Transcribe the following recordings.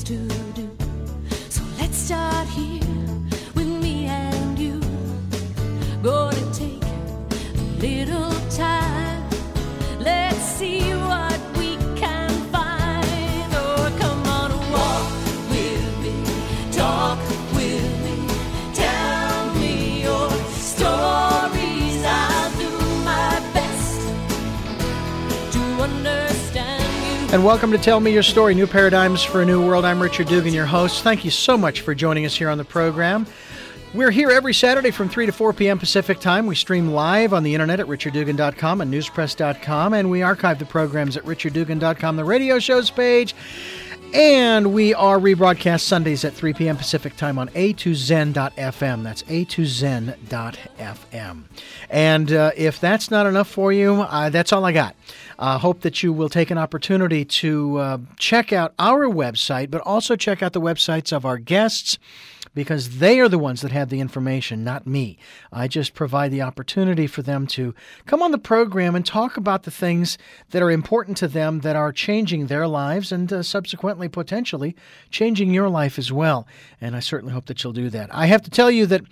to do. So let's start here with me and you. Gonna take a little time. Let's see what we can find. Oh, come on, walk with me, talk with me, tell me your stories. I'll do my best to understand you. And welcome to Tell Me Your Story, New Paradigms for a New World. I'm Richard Dugan, your host. Thank you so much for joining us here on the program. We're here every Saturday from 3 to 4 p.m. Pacific Time. We stream live on the internet at richarddugan.com and newspress.com, and we archive the programs at richarddugan.com, the radio shows page, and we are rebroadcast Sundays at 3 p.m. Pacific Time on a2zen.fm. That's a2zen.fm. And if that's not enough for you, that's all I got. Hope that you will take an opportunity to check out our website, but also check out the websites of our guests, because they are the ones that have the information, not me. I just provide the opportunity for them to come on the program and talk about the things that are important to them, that are changing their lives, and subsequently, potentially, changing your life as well. And I certainly hope that you'll do that. I have to tell you that,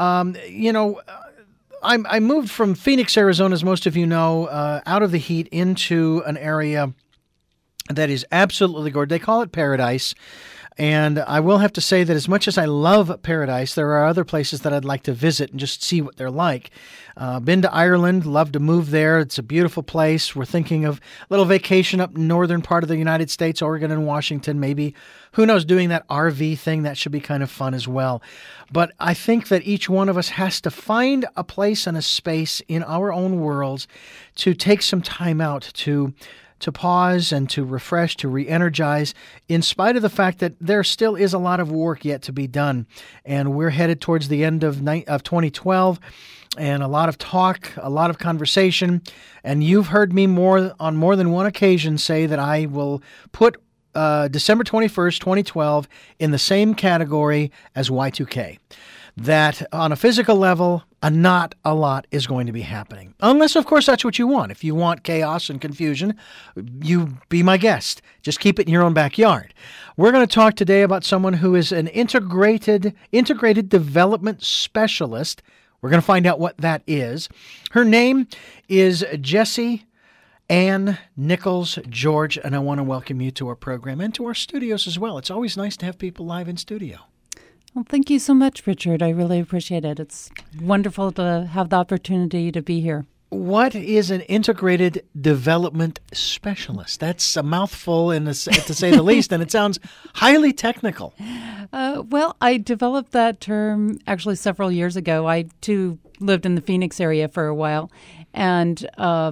I moved from Phoenix, Arizona, as most of you know, out of the heat into an area that is absolutely gorgeous. They call it paradise. And I will have to say that as much as I love paradise, there are other places that I'd like to visit and just see what they're like. Been to Ireland, love to move there. It's a beautiful place. We're thinking of a little vacation up in northern part of the United States, Oregon and Washington, maybe. Who knows, doing that RV thing, that should be kind of fun as well. But I think that each one of us has to find a place and a space in our own worlds to take some time out to pause and to refresh, to re-energize, in spite of the fact that there still is a lot of work yet to be done. And we're headed towards the end of 2012, and a lot of talk, a lot of conversation. And you've heard me on more than one occasion say that I will put December 21st, 2012 in the same category as Y2K. That on a physical level, not a lot is going to be happening. Unless, of course, that's what you want. If you want chaos and confusion, you be my guest. Just keep it in your own backyard. We're going to talk today about someone who is an integrated development specialist. We're going to find out what that is. Her name is Jessie Ann Nichols George, and I want to welcome you to our program and to our studios as well. It's always nice to have people live in studio. Well, thank you so much, Richard. I really appreciate it. It's wonderful to have the opportunity to be here. What is an integrated development specialist? That's a mouthful, to say the least, and it sounds highly technical. Well, I developed that term actually several years ago. I, too, lived in the Phoenix area for a while, and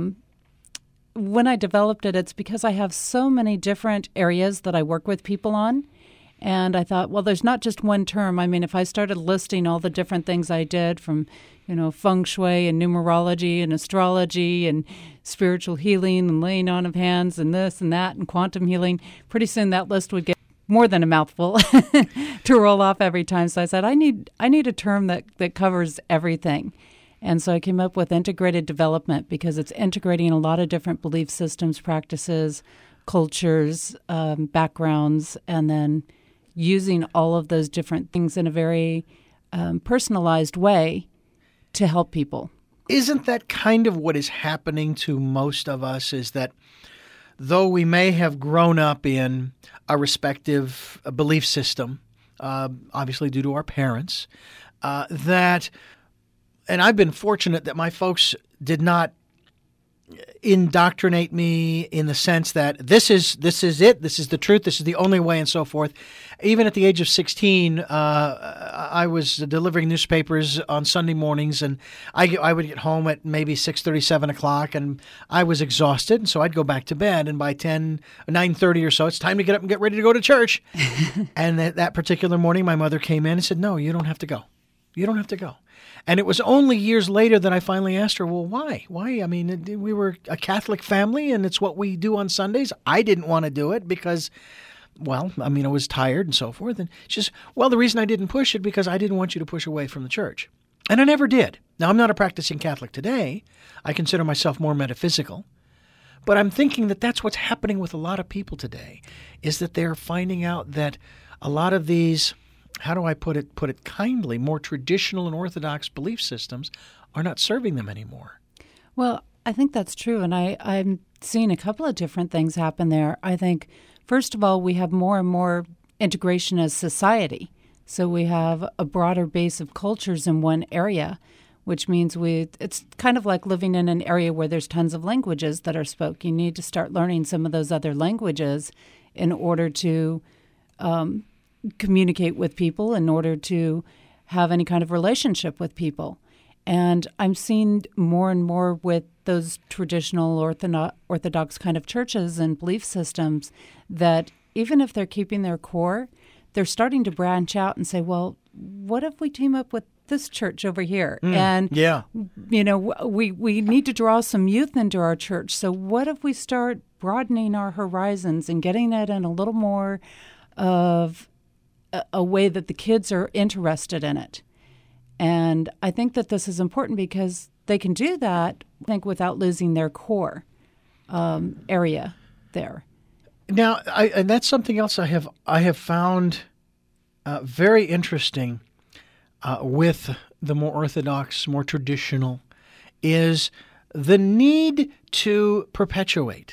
when I developed it, it's because I have so many different areas that I work with people on. And I thought, well, there's not just one term. I mean, if I started listing all the different things I did from, feng shui and numerology and astrology and spiritual healing and laying on of hands and this and that and quantum healing, pretty soon that list would get more than a mouthful to roll off every time. So I said, I need a term that covers everything. And so I came up with integrated development because it's integrating a lot of different belief systems, practices, cultures, backgrounds, and then using all of those different things in a very personalized way to help people. Isn't that kind of what is happening to most of us, is that though we may have grown up in a respective belief system, obviously due to our parents, and I've been fortunate that my folks did not indoctrinate me in the sense that this is it, this is the truth, this is the only way, and so forth. Even at the age of 16, I was delivering newspapers on Sunday mornings, and I would get home at maybe 6:30, 7 o'clock, and I was exhausted, and so I'd go back to bed, and by 9:30 or so, it's time to get up and get ready to go to church. And that particular morning, my mother came in and said, "No, you don't have to go. You don't have to go." And it was only years later that I finally asked her, well, why? Why? I mean, we were a Catholic family, and it's what we do on Sundays. I didn't want to do it because, well, I mean, I was tired and so forth. And she says, well, the reason I didn't push it because I didn't want you to push away from the church. And I never did. Now, I'm not a practicing Catholic today. I consider myself more metaphysical. But I'm thinking that that's what's happening with a lot of people today, is that they're finding out that a lot of these, how do I put it kindly, more traditional and orthodox belief systems are not serving them anymore. Well, I think that's true, and I'm seeing a couple of different things happen there. I think, first of all, we have more and more integration as society. So we have a broader base of cultures in one area, which means it's kind of like living in an area where there's tons of languages that are spoken. You need to start learning some of those other languages in order to communicate with people, in order to have any kind of relationship with people. And I'm seeing more and more with those traditional orthodox kind of churches and belief systems that even if they're keeping their core, they're starting to branch out and say, well, what if we team up with this church over here? And, we need to draw some youth into our church. So what if we start broadening our horizons and getting it in a little more of a way that the kids are interested in it? And I think that this is important because they can do that, I think, without losing their core area there. Now, and that's something else I have found very interesting with the more orthodox, more traditional, is the need to perpetuate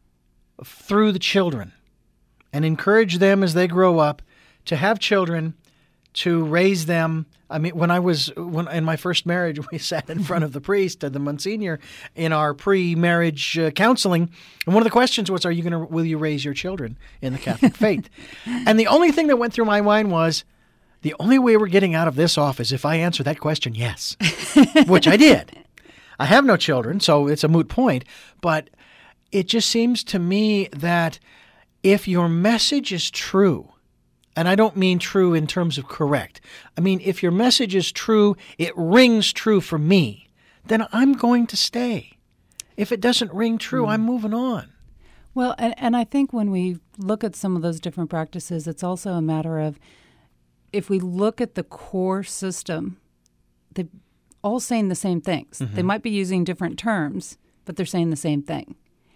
through the children and encourage them as they grow up to have children, to raise them. I mean, when in my first marriage, we sat in front of the priest, the Monsignor, in our pre-marriage counseling, and one of the questions was, will you raise your children in the Catholic faith? And the only thing that went through my mind was, the only way we're getting out of this off is if I answer that question yes, which I did. I have no children, so it's a moot point, but it just seems to me that if your message is true, and I don't mean true in terms of correct. I mean, if your message is true, it rings true for me, then I'm going to stay. If it doesn't ring true, I'm moving on. Well, and I think when we look at some of those different practices, it's also a matter of, if we look at the core system, they're all saying the same things. Mm-hmm. They might be using different terms, but they're saying the same thing.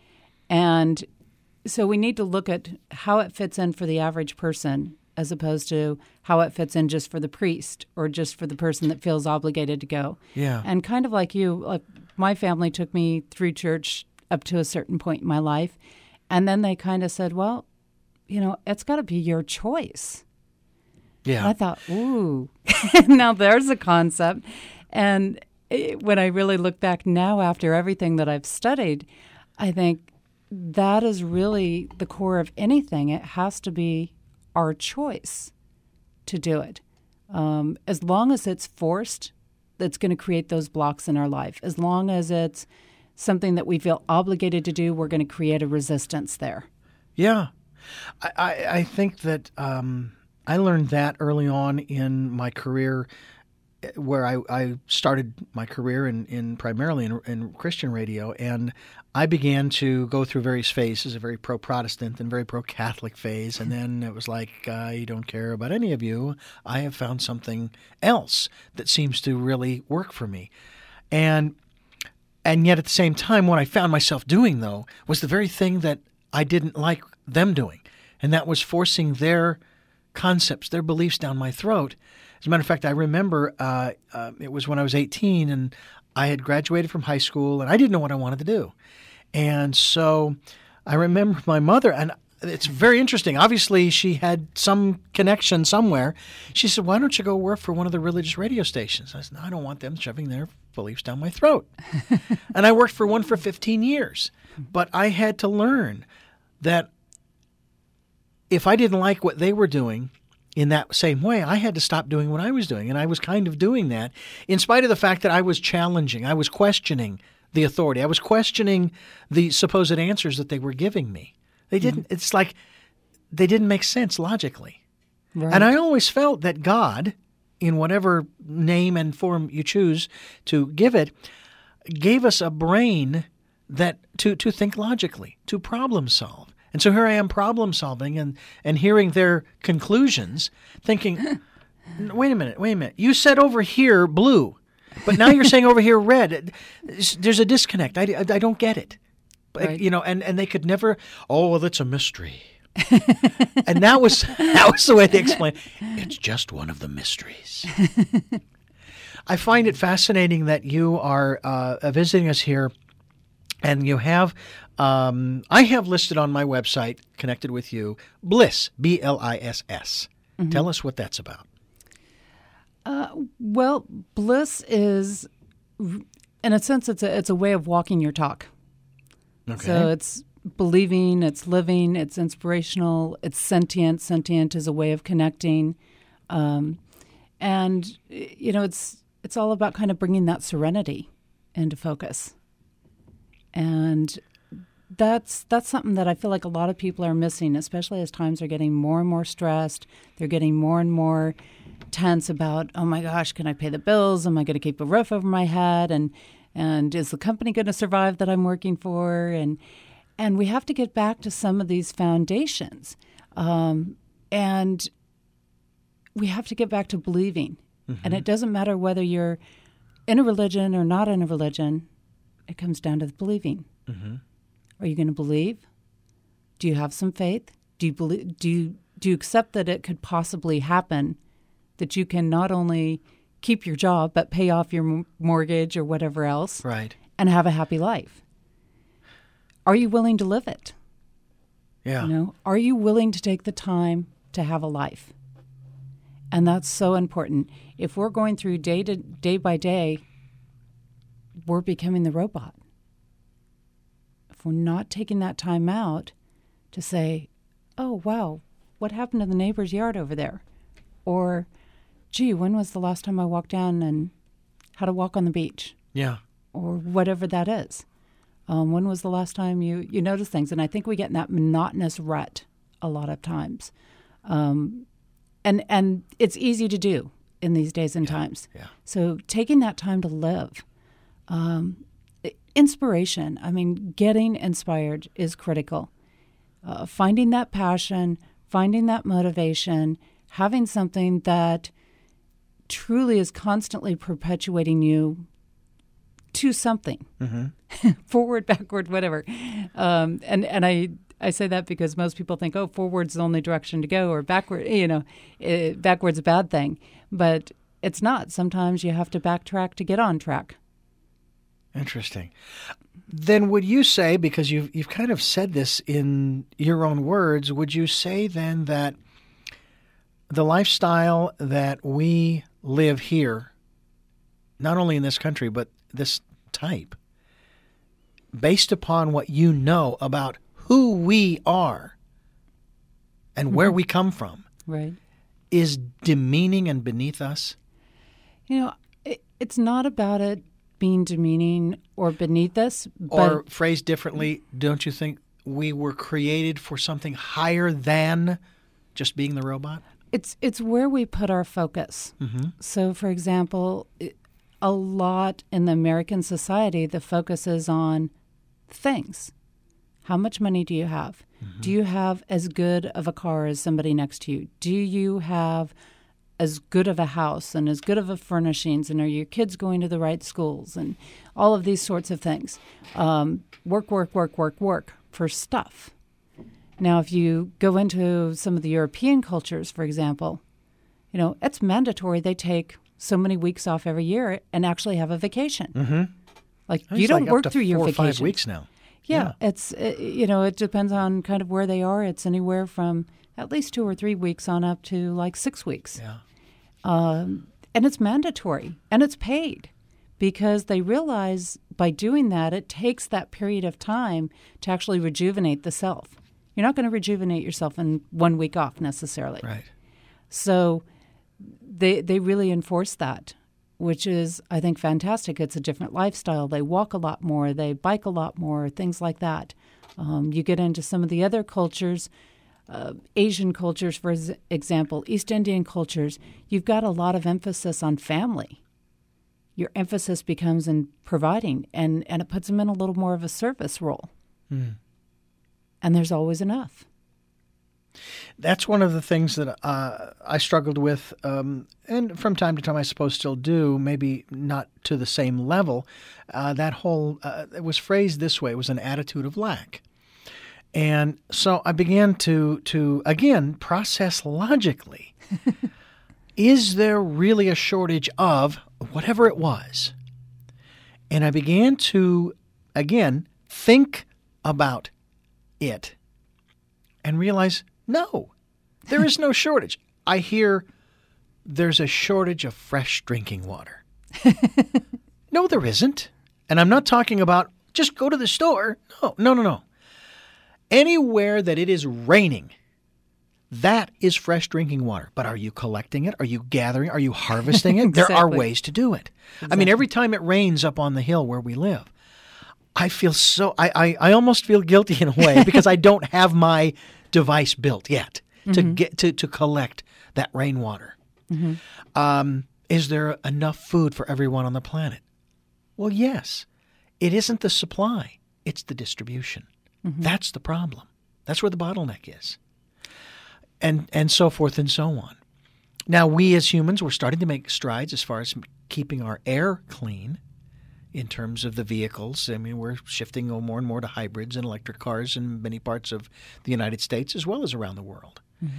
And so we need to look at how it fits in for the average person, as opposed to how it fits in just for the priest or just for the person that feels obligated to go. Yeah. And kind of like you, like my family took me through church up to a certain point in my life, and then they kind of said, well, it's got to be your choice. Yeah. And I thought, ooh, now there's a concept. And when I really look back now after everything that I've studied, I think that is really the core of anything. It has to be our choice to do it. As long as it's forced, that's going to create those blocks in our life. As long as it's something that we feel obligated to do, we're going to create a resistance there. Yeah. I think that I learned that early on in my career, where I started my career primarily in Christian radio, and I began to go through various phases, a very pro-Protestant and very pro-Catholic phase, and then it was like, I don't care about any of you. I have found something else that seems to really work for me. And yet at the same time, what I found myself doing, though, was the very thing that I didn't like them doing, and that was forcing their concepts, their beliefs down my throat. As a matter of fact, I remember it was when I was 18 and I had graduated from high school and I didn't know what I wanted to do. And so I remember my mother, and it's very interesting. Obviously, she had some connection somewhere. She said, why don't you go work for one of the religious radio stations? I said, no, I don't want them shoving their beliefs down my throat. And I worked for one for 15 years. But I had to learn that if I didn't like what they were doing in that same way, I had to stop doing what I was doing. And I was kind of doing that in spite of the fact that I was challenging. I was questioning the authority. I was questioning the supposed answers that they were giving me. They didn't. Mm-hmm. It's like they didn't make sense logically. Right. And I always felt that God, in whatever name and form you choose to give it, gave us a brain that to think logically, to problem solve. And so here I am problem solving and hearing their conclusions, thinking, wait a minute. You said over here blue, but now you're saying over here red. There's a disconnect. I don't get it. Right. And they could never, oh, well, it's a mystery. And that was the way they explained, it's just one of the mysteries. I find it fascinating that you are visiting us here, and you have, I have listed on my website, connected with you, Bliss, Bliss. Mm-hmm. Tell us what that's about. Well, Bliss is, in a sense, it's a way of walking your talk. Okay. So it's believing, it's living, it's inspirational, it's sentient. Sentient is a way of connecting. And, it's all about kind of bringing that serenity into focus. And that's something that I feel like a lot of people are missing, especially as times are getting more and more stressed. They're getting more and more tense about, oh my gosh, can I pay the bills? Am I going to keep a roof over my head? And is the company going to survive that I'm working for? And we have to get back to some of these foundations. And we have to get back to believing. Mm-hmm. And it doesn't matter whether you're in a religion or not in a religion. It comes down to the believing. Mm-hmm. Are you going to believe? Do you have some faith? Do you believe? Do you accept that it could possibly happen, that you can not only keep your job but pay off your mortgage or whatever else, right, and have a happy life? Are you willing to live it? Yeah. Are you willing to take the time to have a life? And that's so important. If we're going through day by day, we're becoming the robot. If we're not taking that time out to say, oh, wow, what happened to the neighbor's yard over there? Or, gee, when was the last time I walked down and had a walk on the beach? Yeah. Or whatever that is. When was the last time you noticed things? And I think we get in that monotonous rut a lot of times. And it's easy to do in these days and times. Yeah. So taking that time to live. Inspiration, getting inspired is critical. Finding that passion, finding that motivation, having something that truly is constantly perpetuating you to something, mm-hmm. forward, backward, whatever. And I say that because most people think, oh, forward's the only direction to go, or backward, backward's a bad thing. But it's not. Sometimes you have to backtrack to get on track. Interesting. Then would you say, because you've kind of said this in your own words, would you say then that the lifestyle that we live here, not only in this country, but this type, based upon what you know about who we are and mm-hmm. where we come from, right, is demeaning and beneath us? It's not about it being demeaning or beneath us. Or phrased differently, don't you think we were created for something higher than just being the robot? It's where we put our focus. Mm-hmm. So, for example, a lot in the American society, the focus is on things. How much money do you have? Mm-hmm. Do you have as good of a car as somebody next to you? Do you have as good of a house and as good of a furnishings, and are your kids going to the right schools, and all of these sorts of things? Work for stuff. Now, if you go into some of the European cultures, for example, it's mandatory they take so many weeks off every year and actually have a vacation. Mm-hmm. Like, you don't work through your 4 or vacation. 5 weeks now. Yeah. It's, it depends on kind of where they are. It's anywhere from at least 2 or 3 weeks on up to like 6 weeks. Yeah. And it's mandatory and it's paid, because they realize by doing that, it takes that period of time to actually rejuvenate the self. You're not going to rejuvenate yourself in 1 week off necessarily. Right. So they really enforce that, which is, I think, fantastic. It's a different lifestyle. They walk a lot more. They bike a lot more, things like that. You get into some of the other cultures, Asian cultures, for example, East Indian cultures, you've got a lot of emphasis on family. Your emphasis becomes in providing, and it puts them in a little more of a service role. Mm. And there's always enough. That's one of the things that I struggled with, and from time to time I suppose still do, maybe not to the same level. That whole, it was phrased this way, it was an attitude of lack. And so I began to again, process logically. Is there really a shortage of whatever it was? And I began to, again, think about it and realize, no, there is no shortage. I hear there's a shortage of fresh drinking water. No, there isn't. And I'm not talking about just go to the store. No. Anywhere that it is raining, that is fresh drinking water. But are you collecting it? Are you gathering? Are you harvesting it? Exactly. There are ways to do it. Exactly. I mean, every time it rains up on the hill where we live, I feel I almost feel guilty in a way because I don't have my device built yet to get to collect that rainwater. Is there enough food for everyone on the planet? Well, yes. It isn't the supply. It's the distribution. That's the problem. That's where the bottleneck is. And so forth and so on. Now, we as humans, we're starting to make strides as far as keeping our air clean in terms of the vehicles. I mean, we're shifting more and more to hybrids and electric cars in many parts of the United States as well as around the world.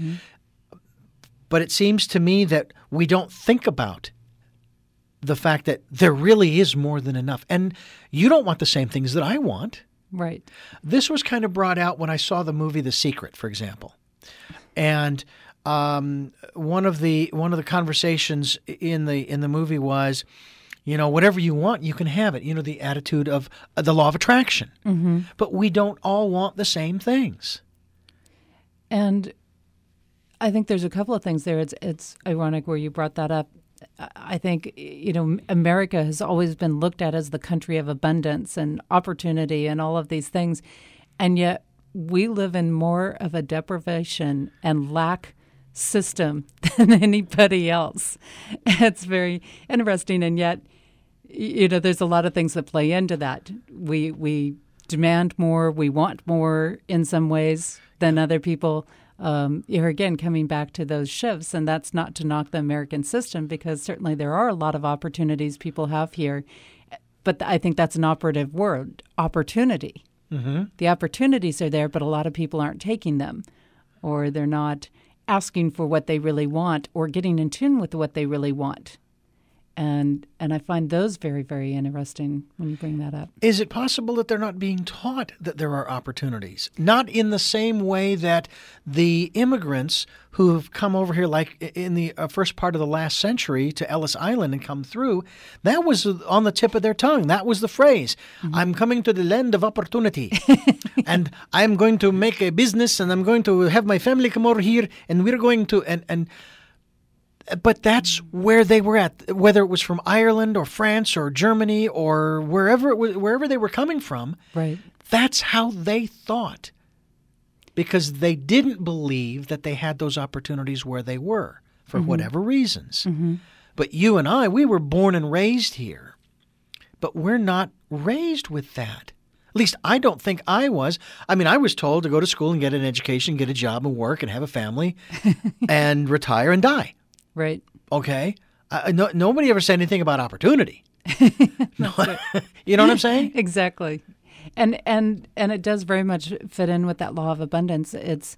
But it seems to me that we don't think about the fact that there really is more than enough. And you don't want the same things that I want. Right. This was kind of brought out when I saw the movie The Secret, for example. And one of the conversations in the movie was, whatever you want, you can have it. The attitude of the law of attraction. But we don't all want the same things. And I think there's a couple of things there. It's ironic where you brought that up. I think, America has always been looked at as the country of abundance and opportunity and all of these things. And yet we live in more of a deprivation and lack system than anybody else. It's very interesting. And yet, there's a lot of things that play into that. We demand more, we want more in some ways than other people. You're again coming back to those shifts, and that's not to knock the American system, because certainly there are a lot of opportunities people have here. But I think that's an operative word, opportunity. The opportunities are there, but a lot of people aren't taking them, or they're not asking for what they really want or getting in tune with what they really want. And I find those very, very interesting when you bring that up. Is it possible that they're not being taught that there are opportunities? Not in the same way that the immigrants who have come over here, like in the first part of the last century, to Ellis Island and come through, that was on the tip of their tongue. That was the phrase, I'm coming to the land of opportunity. And I'm going to make a business, and I'm going to have my family come over here, and we're going to... But that's where they were at, whether it was from Ireland or France or Germany or wherever they were coming from. Right. That's how they thought, because they didn't believe that they had those opportunities where they were for whatever reasons. But you and I, we were born and raised here, but we're not raised with that. At least I don't think I was. I mean, I was told to go to school and get an education, get a job and work and have a family and retire and die. Right. Okay. Nobody ever said anything about opportunity. No. You know what I'm saying? Exactly. And it does very much fit in with that law of abundance.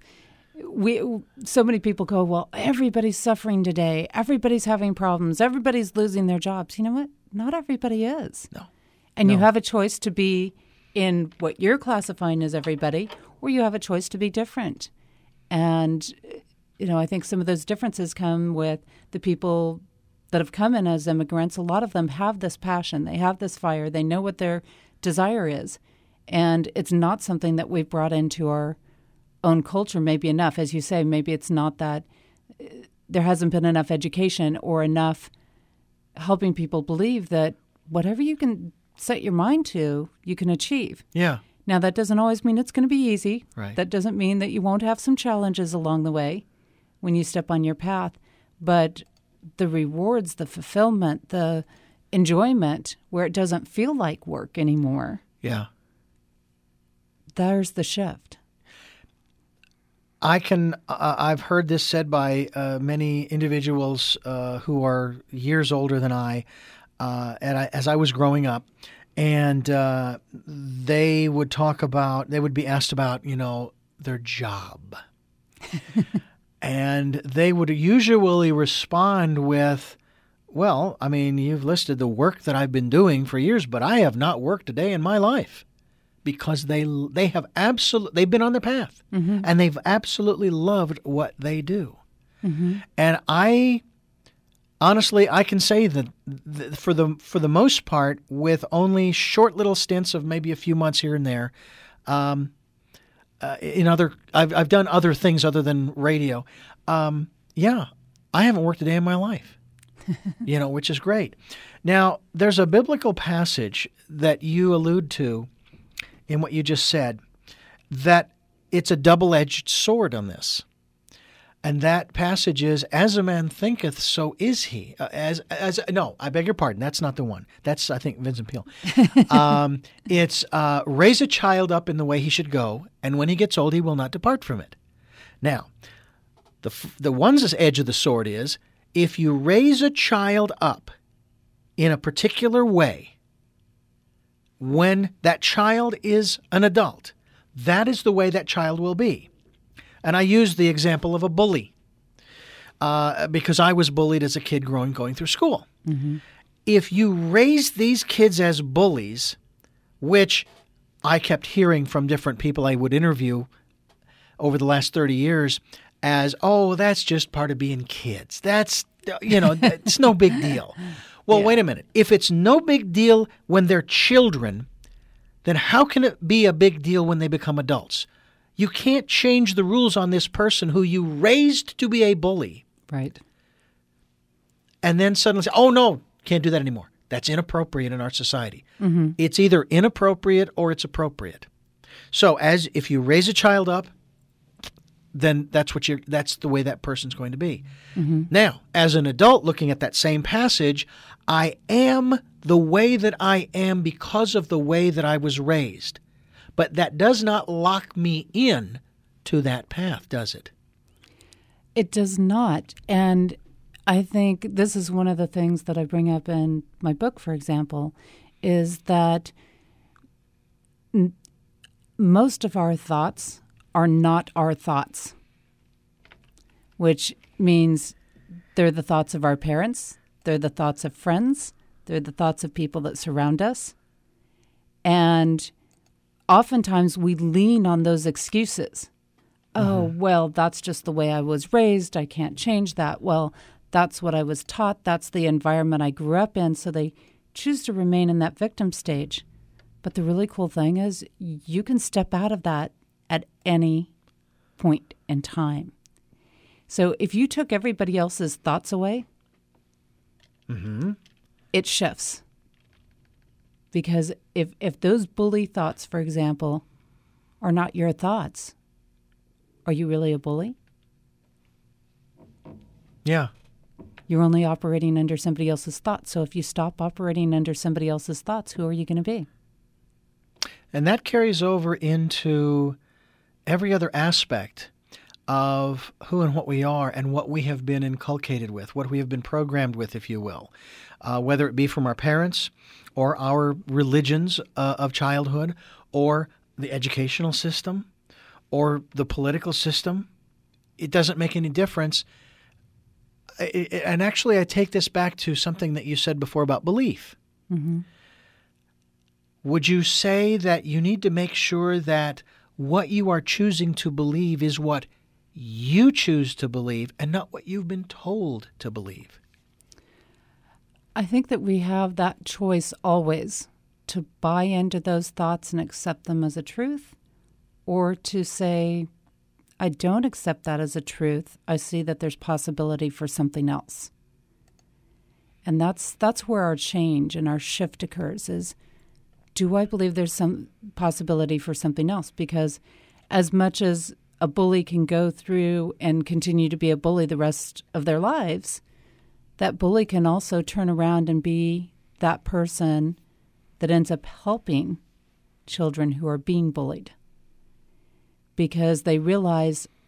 So many people go, well, everybody's suffering today. Everybody's having problems. Everybody's losing their jobs. You know what? Not everybody is. No. And you have a choice to be in what you're classifying as everybody, or you have a choice to be different. And I think some of those differences come with the people that have come in as immigrants. A lot of them have this passion. They have this fire. They know what their desire is. And it's not something that we've brought into our own culture maybe enough. As you say, maybe it's not that there hasn't been enough education or enough helping people believe that whatever you can set your mind to, you can achieve. Yeah. Now, that doesn't always mean it's going to be easy. Right. That doesn't mean that you won't have some challenges along the way when you step on your path. But the rewards, the fulfillment, the enjoyment, where it doesn't feel like work anymore. Yeah. There's the shift. I've heard this said by many individuals who are years older than I, as I was growing up, and they would be asked about, their job. And they would usually respond with, well, I mean, you've listed the work that I've been doing for years, but I have not worked a day in my life, because they've been on their path, and they've absolutely loved what they do. And I can say that for the most part, with only short little stints of maybe a few months here and there, I've done other things other than radio. I haven't worked a day in my life, which is great. Now, there's a biblical passage that you allude to in what you just said, that it's a double-edged sword on this. And that passage is, as a man thinketh, so is he. No, I beg your pardon. That's not the one. That's, I think, Vincent Peale. It's raise a child up in the way he should go, and when he gets old, he will not depart from it. Now, the one's edge of the sword is, if you raise a child up in a particular way, when that child is an adult, that is the way that child will be. And I use the example of a bully because I was bullied as a kid going through school. If you raise these kids as bullies, which I kept hearing from different people I would interview over the last 30 years as, oh, that's just part of being kids. That's, it's no big deal. Well, wait a minute. If it's no big deal when they're children, then how can it be a big deal when they become adults? You can't change the rules on this person who you raised to be a bully. Right. And then suddenly say, oh, no, can't do that anymore. That's inappropriate in our society. It's either inappropriate or it's appropriate. So if you raise a child up, then that's the way that person's going to be. Now, as an adult looking at that same passage, I am the way that I am because of the way that I was raised. But that does not lock me in to that path, does it? It does not. And I think this is one of the things that I bring up in my book, for example, is that most of our thoughts are not our thoughts, which means they're the thoughts of our parents, they're the thoughts of friends, they're the thoughts of people that surround us. And oftentimes we lean on those excuses. Oh, well, that's just the way I was raised. I can't change that. Well, that's what I was taught. That's the environment I grew up in. So they choose to remain in that victim stage. But the really cool thing is you can step out of that at any point in time. So if you took everybody else's thoughts away, it shifts. Because if those bully thoughts, for example, are not your thoughts, are you really a bully? Yeah. You're only operating under somebody else's thoughts. So if you stop operating under somebody else's thoughts, who are you going to be? And that carries over into every other aspect of who and what we are and what we have been inculcated with, what we have been programmed with, if you will, whether it be from our parents or our religions of childhood or the educational system or the political system. It doesn't make any difference. And actually, I take this back to something that you said before about belief. Would you say that you need to make sure that what you are choosing to believe is what you choose to believe and not what you've been told to believe? I think that we have that choice always to buy into those thoughts and accept them as a truth, or to say, I don't accept that as a truth. I see that there's possibility for something else. And that's where our change and our shift occurs is, do I believe there's some possibility for something else? Because as much as a bully can go through and continue to be a bully the rest of their lives, that bully can also turn around and be that person that ends up helping children who are being bullied. Because they realize,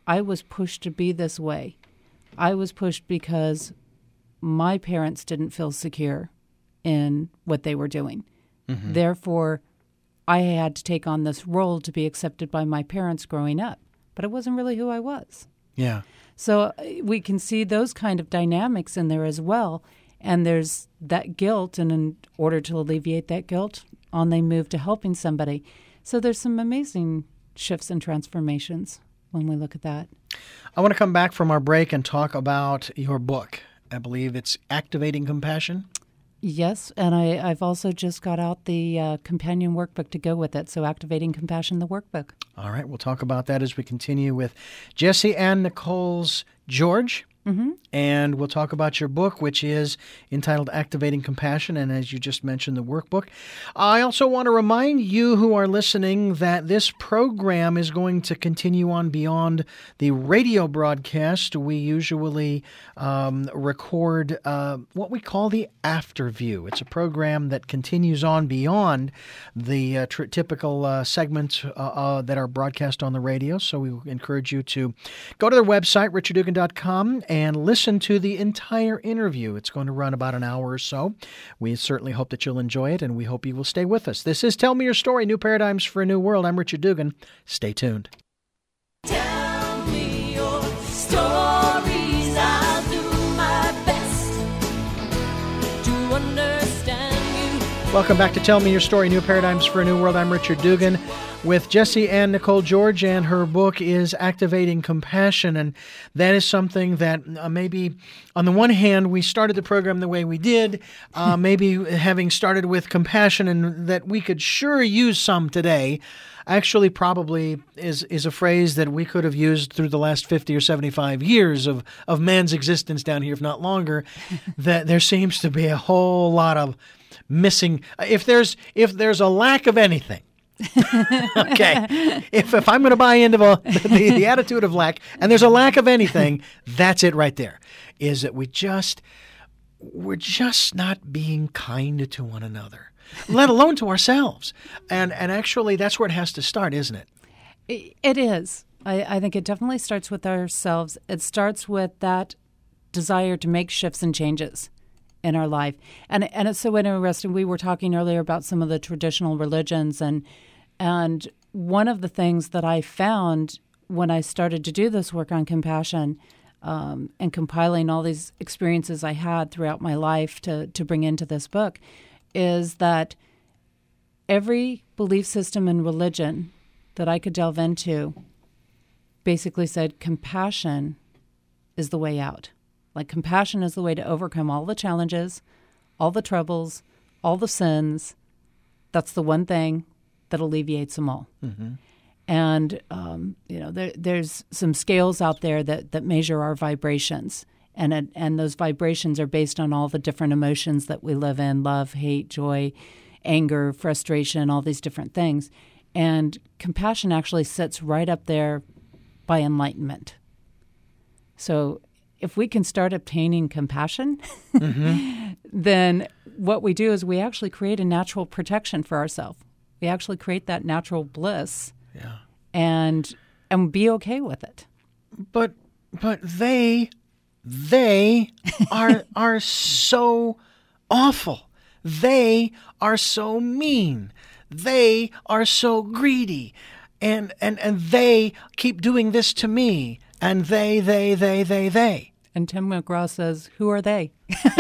I was pushed to be this way. I was pushed because my parents didn't feel secure in what they were doing. Mm-hmm. Therefore, I had to take on this role to be accepted by my parents growing up. But it wasn't really who I was. Yeah. So we can see those kind of dynamics in there as well. And there's that guilt, and in order to alleviate that guilt, on they move to helping somebody. So there's some amazing shifts and transformations when we look at that. I want to come back from our break and talk about your book. I believe it's Activating Compassion. Yes, and I've also just got out the companion workbook to go with it, so Activating Compassion, the workbook. All right, we'll talk about that as we continue with Jessie Ann Nichols George. Mm-hmm. And we'll talk about your book, which is entitled Activating Compassion, and as you just mentioned, the workbook. I also want to remind you who are listening that this program is going to continue on beyond the radio broadcast. We usually record what we call the After View. It's a program that continues on beyond the typical segments that are broadcast on the radio, so we encourage you to go to their website, richarddugan.com, and listen to the entire interview. It's going to run about an hour or so. We certainly hope that you'll enjoy it, and we hope you will stay with us. This is Tell Me Your Story, New Paradigms for a New World. I'm Richard Dugan. Stay tuned. Tell me your stories. I'll do my best to understand you. Welcome back to Tell Me Your Story, New Paradigms for a New World. I'm Richard Dugan with Jessie Ann Nichols George, and her book is Activating Compassion. And that is something that maybe, on the one hand, we started the program the way we did, maybe having started with compassion, and that we could sure use some today. Actually, probably is a phrase that we could have used through the last 50 or 75 years of man's existence down here, if not longer, that there seems to be a whole lot of missing. If there's a lack of anything, okay, if I'm going to buy into the attitude of lack, and there's a lack of anything, that's it right there, is that we're just not being kind to one another, let alone to ourselves. And actually, that's where it has to start, isn't it? It is. I think it definitely starts with ourselves. It starts with that desire to make shifts and changes in our life. And it's so interesting. We were talking earlier about some of the traditional religions, and one of the things that I found when I started to do this work on compassion and compiling all these experiences I had throughout my life to bring into this book is that every belief system and religion that I could delve into basically said compassion is the way out. Like, compassion is the way to overcome all the challenges, all the troubles, all the sins. That's the one thing that alleviates them all. Mm-hmm. And, there's some scales out there that measure our vibrations. And those vibrations are based on all the different emotions that we live in: love, hate, joy, anger, frustration, all these different things. And compassion actually sits right up there by enlightenment. So if we can start obtaining compassion, mm-hmm. then what we do is we actually create a natural protection for ourselves. We actually create that natural bliss, and be okay with it. But they are so awful. They are so mean. They are so greedy, and they keep doing this to me. And they. And Tim McGraw says, who are they?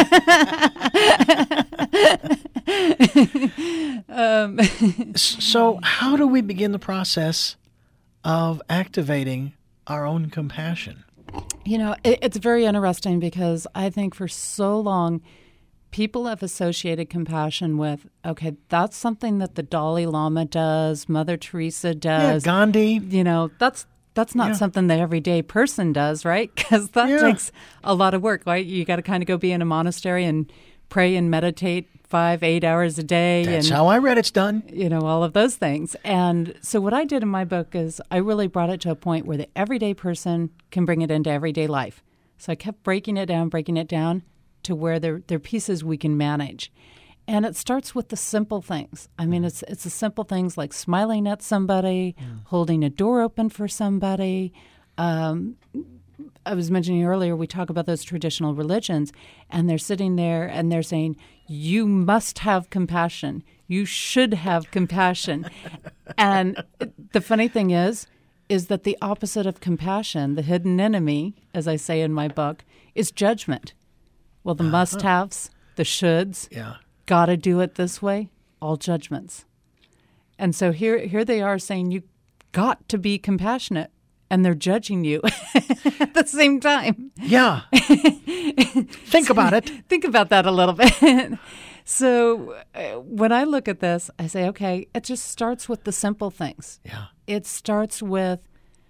So how do we begin the process of activating our own compassion? It's very interesting because I think for so long, people have associated compassion with, okay, that's something that the Dalai Lama does, Mother Teresa does. Yeah, Gandhi. That's not something the everyday person does, right? Because that takes a lot of work, right? You got to kind of go be in a monastery and pray and meditate 5-8 hours a day. That's how I read it's done. All of those things. And so what I did in my book is I really brought it to a point where the everyday person can bring it into everyday life. So I kept breaking it down to where they're pieces we can manage. And it starts with the simple things. I mean, it's the simple things like smiling at somebody, holding a door open for somebody, I was mentioning earlier, we talk about those traditional religions, and they're sitting there and they're saying, you must have compassion. You should have compassion. And the funny thing is that the opposite of compassion, the hidden enemy, as I say in my book, is judgment. Well, the must-haves, the shoulds, got to do it this way, all judgments. And so here they are saying you got to be compassionate, and they're judging you at the same time. Yeah. Think about it. Think about that a little bit. So when I look at this, I say, okay, it just starts with the simple things. Yeah. It starts with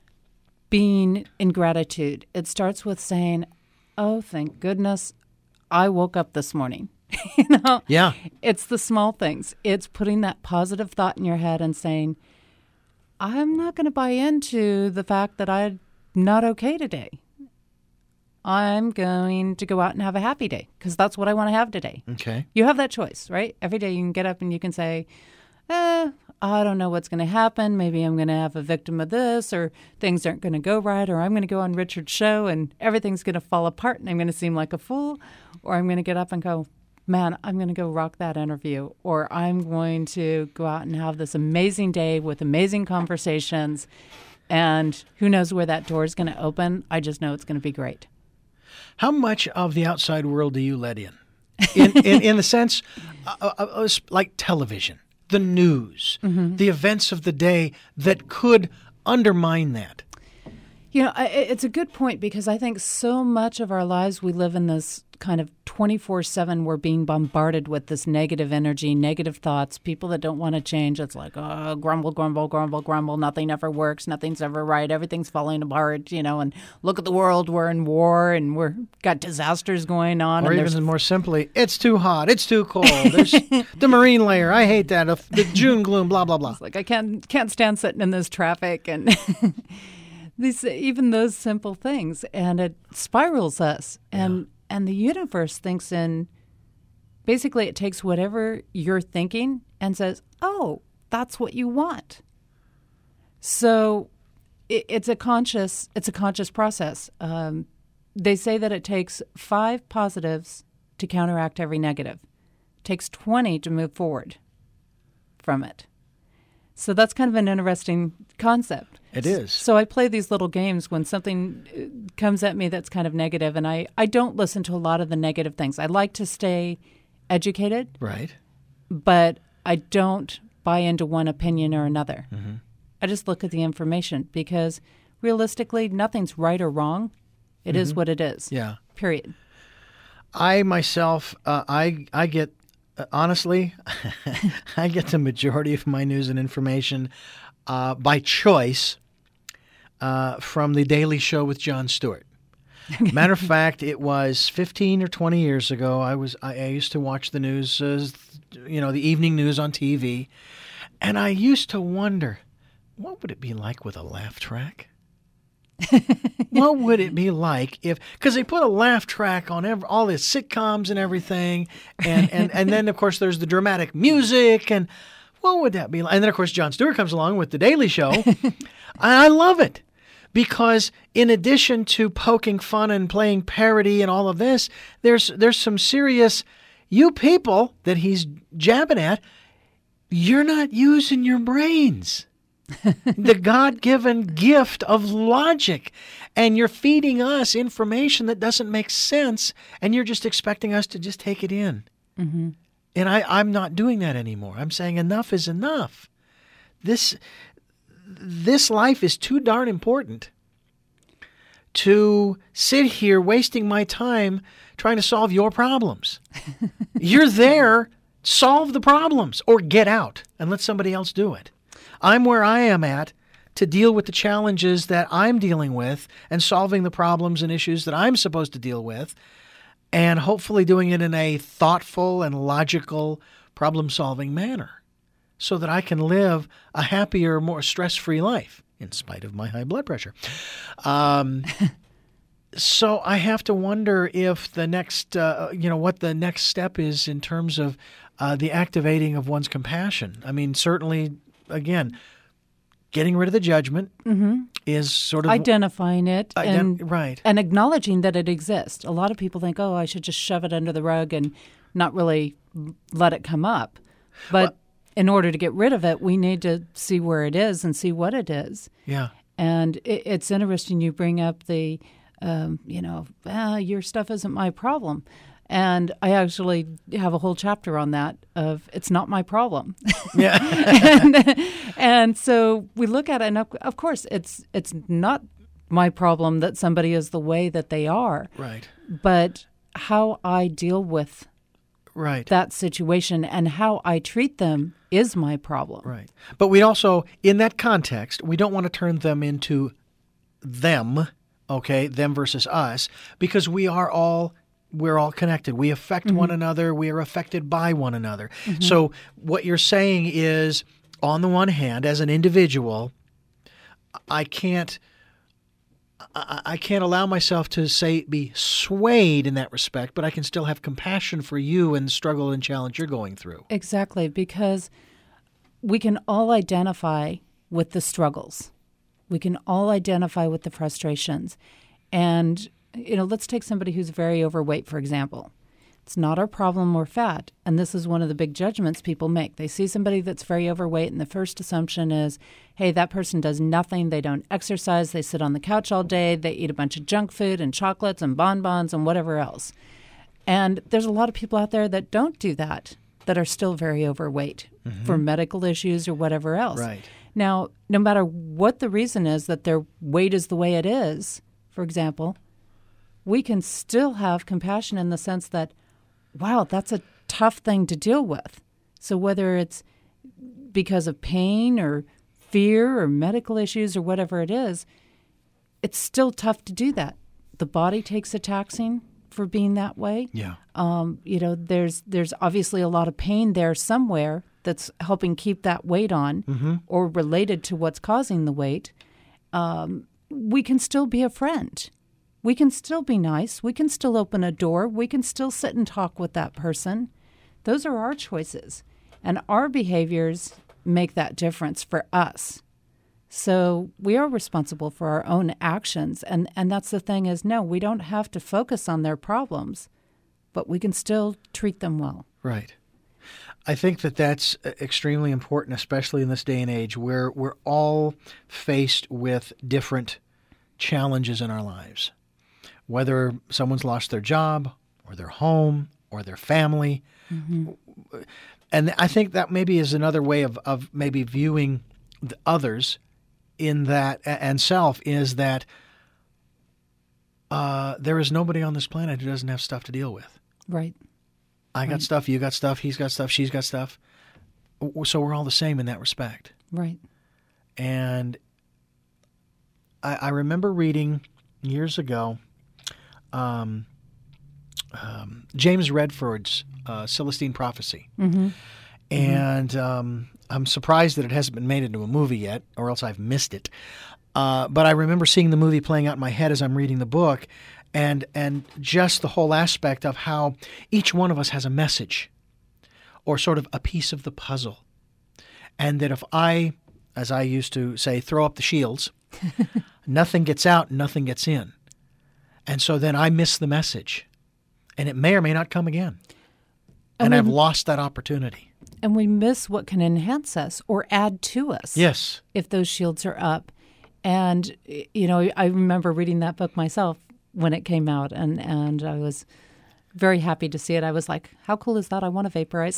being in gratitude. It starts with saying, oh, thank goodness I woke up this morning. Yeah. It's the small things. It's putting that positive thought in your head and saying, I'm not going to buy into the fact that I'm not okay today. I'm going to go out and have a happy day because that's what I want to have today. Okay. You have that choice, right? Every day you can get up and you can say, I don't know what's going to happen. Maybe I'm going to have a victim of this, or things aren't going to go right, or I'm going to go on Richard's show and everything's going to fall apart and I'm going to seem like a fool, or I'm going to get up and go, man, I'm going to go rock that interview, or I'm going to go out and have this amazing day with amazing conversations, and who knows where that door is going to open. I just know it's going to be great. How much of the outside world do you let in? In the sense, like television, the news, the events of the day that could undermine that? You know, it's a good point because I think so much of our lives we live in this kind of 24/7. We're being bombarded with this negative energy, negative thoughts, people that don't want to change. It's like, oh, grumble, grumble, grumble, grumble. Nothing ever works. Nothing's ever right. Everything's falling apart, and look at the world. We're in war and we're got disasters going on. Or and even more simply, it's too hot. It's too cold. There's the marine layer. I hate that. The June gloom, blah, blah, blah. It's like I can't stand sitting in this traffic and even those simple things. And it spirals us. And the universe thinks basically it takes whatever you're thinking and says, oh, that's what you want. So it's a conscious process. They say that it takes 5 positives to counteract every negative. It takes 20 to move forward from it. So that's kind of an interesting concept. It is. So I play these little games when something comes at me that's kind of negative, and I don't listen to a lot of the negative things. I like to stay educated. Right. But I don't buy into one opinion or another. Mm-hmm. I just look at the information because realistically, nothing's right or wrong. It is what it is. Yeah. Period. I myself, I get... honestly, I get the majority of my news and information by choice from The Daily Show with Jon Stewart. Matter of fact, it was 15 or 20 years ago. I used to watch the news, the evening news on TV, and I used to wonder, what would it be like with a laugh track? What would it be like because they put a laugh track on all the sitcoms and everything, and then of course there's the dramatic music, and what would that be like? And then of course Jon Stewart comes along with The Daily Show. I love it because in addition to poking fun and playing parody and all of this, there's some serious, you people that he's jabbing at, you're not using your brains. The God-given gift of logic, and you're feeding us information that doesn't make sense, and you're just expecting us to just take it in. Mm-hmm. And I'm not doing that anymore. I'm saying enough is enough. This life is too darn important to sit here wasting my time trying to solve your problems. You're there, solve the problems, or get out and let somebody else do it. I'm where I am at to deal with the challenges that I'm dealing with and solving the problems and issues that I'm supposed to deal with, and hopefully doing it in a thoughtful and logical problem-solving manner so that I can live a happier, more stress-free life in spite of my high blood pressure. So I have to wonder if the next, what the next step is in terms of the activating of one's compassion. I mean, certainly, again, getting rid of the judgment is sort of identifying it right. and acknowledging that it exists. A lot of people think, oh, I should just shove it under the rug and not really let it come up. But in order to get rid of it, we need to see where it is and see what it is. Yeah. And it's interesting you bring up the, your stuff isn't my problem. And I actually have a whole chapter on that of it's not my problem. Yeah. and so we look at it, and of course, it's not my problem that somebody is the way that they are. Right. But how I deal with that situation and how I treat them is my problem. Right. But we also, in that context, we don't want to turn them into them, okay, them versus us, because we're all connected. We affect one another. We are affected by one another. Mm-hmm. So what you're saying is, on the one hand, as an individual, I can't allow myself to be swayed in that respect, but I can still have compassion for you and the struggle and challenge you're going through. Exactly, because we can all identify with the struggles. We can all identify with the frustrations. And let's take somebody who's very overweight, for example. It's not our problem we're fat. And this is one of the big judgments people make. They see somebody that's very overweight, and the first assumption is, hey, that person does nothing. They don't exercise. They sit on the couch all day. They eat a bunch of junk food and chocolates and bonbons and whatever else. And there's a lot of people out there that don't do that are still very overweight for medical issues or whatever else. Right. Now, no matter what the reason is that their weight is the way it is, for example, we can still have compassion in the sense that, wow, that's a tough thing to deal with. So whether it's because of pain or fear or medical issues or whatever it is, it's still tough to do that. The body takes a taxing for being that way. Yeah. There's obviously a lot of pain there somewhere that's helping keep that weight on or related to what's causing the weight. We can still be a friend. We can still be nice. We can still open a door. We can still sit and talk with that person. Those are our choices. And our behaviors make that difference for us. So we are responsible for our own actions. And that's the thing is, no, we don't have to focus on their problems, but we can still treat them well. Right. I think that's extremely important, especially in this day and age where we're all faced with different challenges in our lives. Whether someone's lost their job or their home or their family. Mm-hmm. And I think that maybe is another way of maybe viewing the others in that and self is that there is nobody on this planet who doesn't have stuff to deal with. Right. I got stuff, you got stuff, he's got stuff, she's got stuff. So we're all the same in that respect. Right. And I remember reading years ago James Redford's Celestine Prophecy. Mm-hmm. And I'm surprised that it hasn't been made into a movie yet, or else I've missed it. But I remember seeing the movie playing out in my head as I'm reading the book, and just the whole aspect of how each one of us has a message or sort of a piece of the puzzle. And that if I, as I used to say, throw up the shields, nothing gets out, nothing gets in. And so then I miss the message, and it may or may not come again. And I've lost that opportunity. And we miss what can enhance us or add to us. Yes. If those shields are up. And, I remember reading that book myself when it came out, and I was very happy to see it. I was like, how cool is that? I want to vaporize.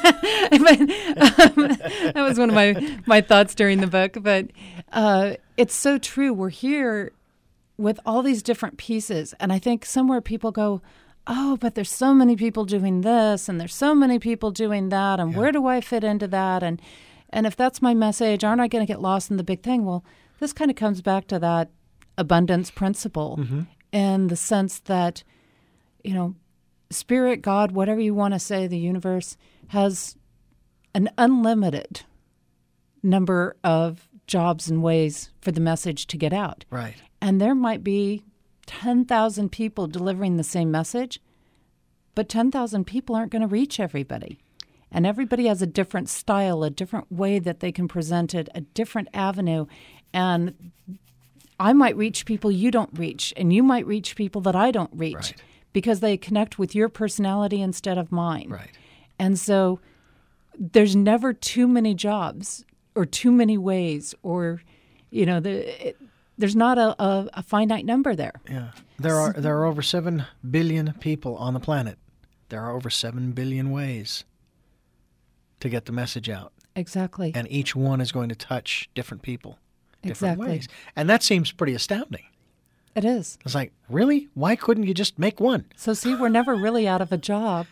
That was one of my thoughts during the book. But it's so true. We're here with all these different pieces. And I think somewhere people go, oh, but there's so many people doing this, and there's so many people doing that, and where do I fit into that? And if that's my message, aren't I going to get lost in the big thing? Well, this kind of comes back to that abundance principle in the sense that, Spirit, God, whatever you want to say, the universe has an unlimited number of jobs and ways for the message to get out. Right. And there might be 10,000 people delivering the same message, but 10,000 people aren't going to reach everybody. And everybody has a different style, a different way that they can present it, a different avenue. And I might reach people you don't reach, and you might reach people that I don't reach Right. because they connect with your personality instead of mine. Right. And so there's never too many jobs or too many ways, or, there's not a finite number there. Yeah. There are over 7 billion people on the planet. There are over 7 billion ways to get the message out. Exactly. And each one is going to touch different people, different Exactly. ways. And that seems pretty astounding. It is. It's like, really? Why couldn't you just make one? So see, we're never really out of a job.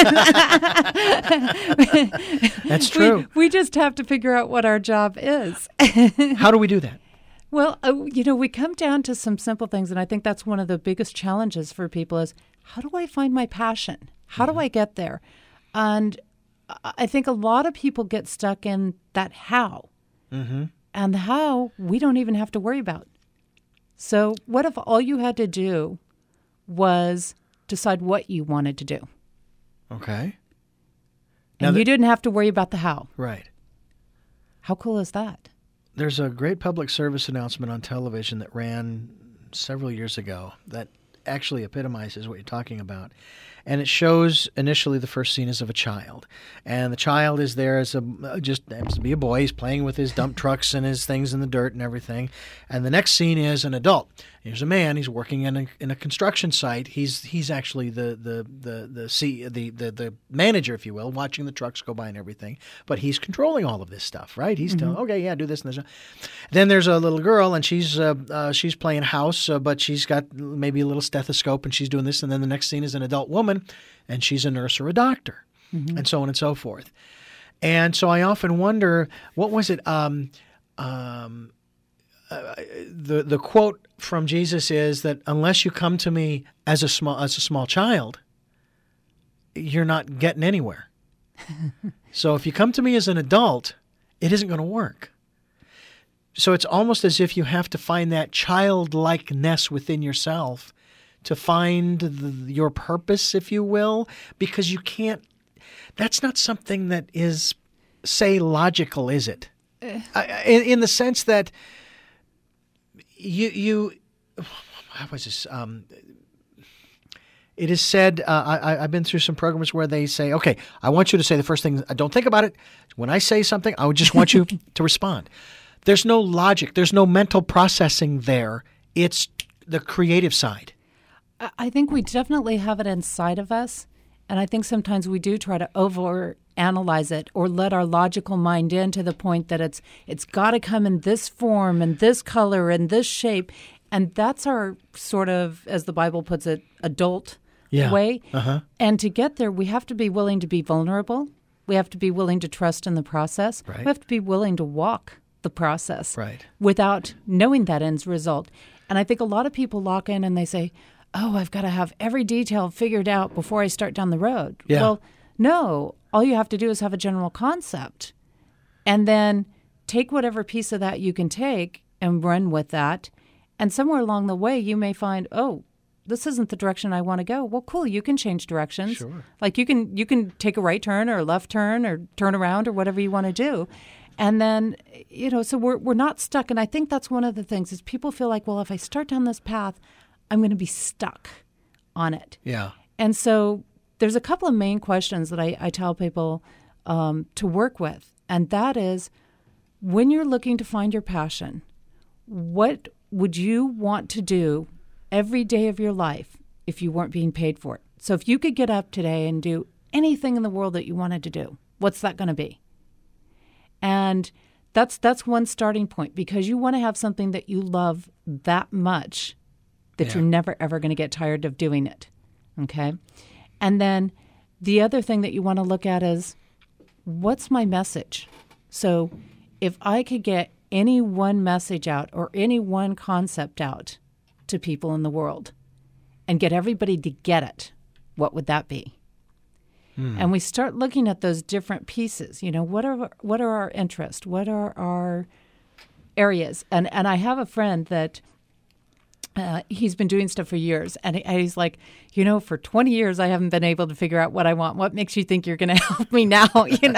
That's true. We just have to figure out what our job is. How do we do that? Well, we come down to some simple things, and I think that's one of the biggest challenges for people is, how do I find my passion? How do I get there? And I think a lot of people get stuck in that how. Mm-hmm. And the how we don't even have to worry about. So what if all you had to do was decide what you wanted to do? Okay. And you didn't have to worry about the how. Right. How cool is that? There's a great public service announcement on television that ran several years ago that actually epitomizes what you're talking about. And it shows initially the first scene is of a child. And the child is there as just happens to be a boy. He's playing with his dump trucks and his things in the dirt and everything. And the next scene is an adult. Here's a man. He's working in a construction site. He's actually the manager, if you will, watching the trucks go by and everything. But he's controlling all of this stuff, right? He's telling, okay, yeah, do this and this. Then there's a little girl, and she's playing house, but she's got maybe a little stethoscope, and she's doing this. And then the next scene is an adult woman, and she's a nurse or a doctor, and so on and so forth. And so I often wonder, what was it? The quote from Jesus is that unless you come to me as a small child, you're not getting anywhere. So if you come to me as an adult, it isn't going to work. So it's almost as if you have to find that childlikeness within yourself to find your purpose, if you will, because you can't. That's not something that is, say, logical, is it? In the sense that you how was this? It is said, I've been through some programs where they say, okay, I want you to say the first thing. Don't think about it. When I say something, I would just want you to respond. There's no logic. There's no mental processing there. It's the creative side. I think we definitely have it inside of us. And I think sometimes we do try to overanalyze it or let our logical mind in to the point that it's got to come in this form and this color and this shape. And that's our sort of, as the Bible puts it, adult way. Uh-huh. And to get there, we have to be willing to be vulnerable. We have to be willing to trust in the process. Right. We have to be willing to walk the process Right. without knowing that end result. And I think a lot of people lock in and they say, oh, I've got to have every detail figured out before I start down the road. Yeah. Well, no, all you have to do is have a general concept and then take whatever piece of that you can take and run with that. And somewhere along the way, you may find, oh, this isn't the direction I want to go. Well, cool, you can change directions. Sure. Like you can take a right turn or a left turn or turn around or whatever you want to do. And then, so we're not stuck. And I think that's one of the things is people feel like, well, if I start down this path, I'm going to be stuck on it. Yeah. And so there's a couple of main questions that I tell people to work with. And that is, when you're looking to find your passion, what would you want to do every day of your life if you weren't being paid for it? So if you could get up today and do anything in the world that you wanted to do, what's that going to be? And that's one starting point, because you want to have something that you love that much that you're never, ever going to get tired of doing it, okay? And then the other thing that you want to look at is, what's my message? So if I could get any one message out or any one concept out to people in the world and get everybody to get it, what would that be? And we start looking at those different pieces. What are our interests? What are our areas? And I have a friend that He's been doing stuff for years, and he's like, for 20 years I haven't been able to figure out what I want. What makes you think you're going to help me now?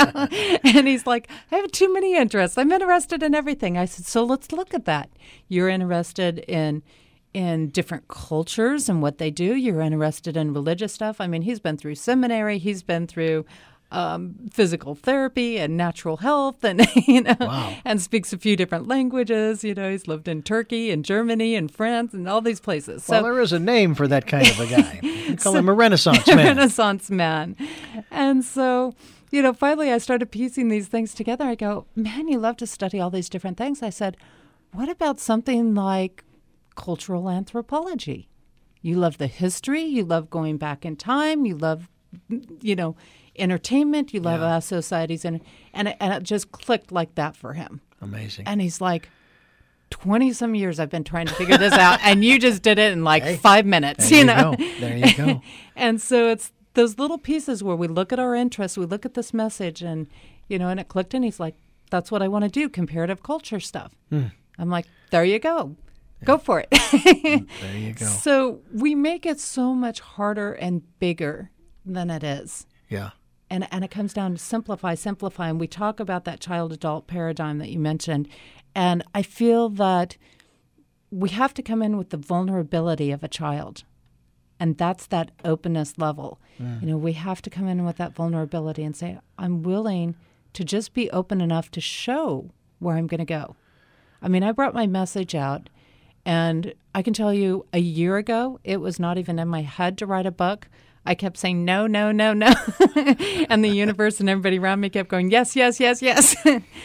And he's like, I have too many interests. I'm interested in everything. I said, so let's look at that. You're interested in different cultures and what they do. You're interested in religious stuff. I mean, he's been through seminary. He's been through physical therapy and natural health, and Wow. and speaks a few different languages. He's lived in Turkey and Germany and France and all these places. Well, there is a name for that kind of a guy. We call him a Renaissance man. Renaissance man. And so, finally I started piecing these things together. I go, man, you love to study all these different things. I said, what about something like cultural anthropology? You love the history. You love going back in time. You love, entertainment. You love our societies. And it just clicked like that for him. Amazing. And he's like, 20-some years I've been trying to figure this out, and you just did it in 5 minutes. There you go. There you go. And so it's those little pieces where we look at our interests, we look at this message, and and it clicked, and he's like, that's what I want to do, comparative culture stuff. I'm like, there you go. Go for it. There you go. So we make it so much harder and bigger than it is. Yeah. And it comes down to simplify. And we talk about that child-adult paradigm that you mentioned. And I feel that we have to come in with the vulnerability of a child. And that's that openness level. We have to come in with that vulnerability and say, I'm willing to just be open enough to show where I'm going to go. I mean, I brought my message out, and I can tell you a year ago, it was not even in my head to write a book. I kept saying, no, no, no, no. And the universe and everybody around me kept going, yes, yes, yes, yes.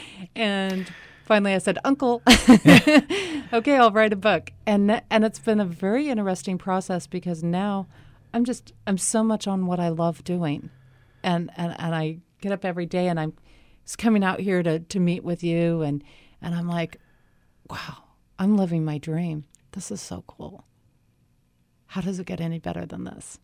And finally I said, Uncle, okay, I'll write a book. And it's been a very interesting process, because now I'm so much on what I love doing. And I get up every day, and I'm just coming out here to meet with you. And I'm like, wow, I'm living my dream. This is so cool. How does it get any better than this?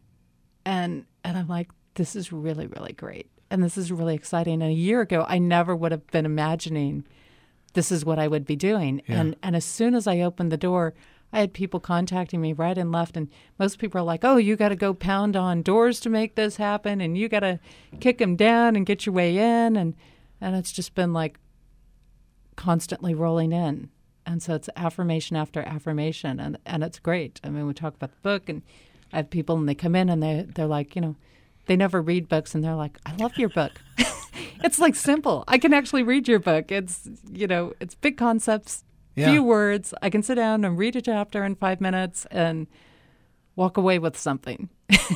And I'm like, this is really, really great. And this is really exciting. And a year ago, I never would have been imagining this is what I would be doing. Yeah. And as soon as I opened the door, I had people contacting me right and left. And most people are like, oh, you got to go pound on doors to make this happen. And you got to kick them down and get your way in. And it's just been like constantly rolling in. And so it's affirmation after affirmation. And it's great. I mean, we talk about the book, and I have people, and they come in, and they're like, they never read books, and they're like, I love your book. It's like simple. I can actually read your book. It's, it's big concepts, few words. I can sit down and read a chapter in 5 minutes and walk away with something.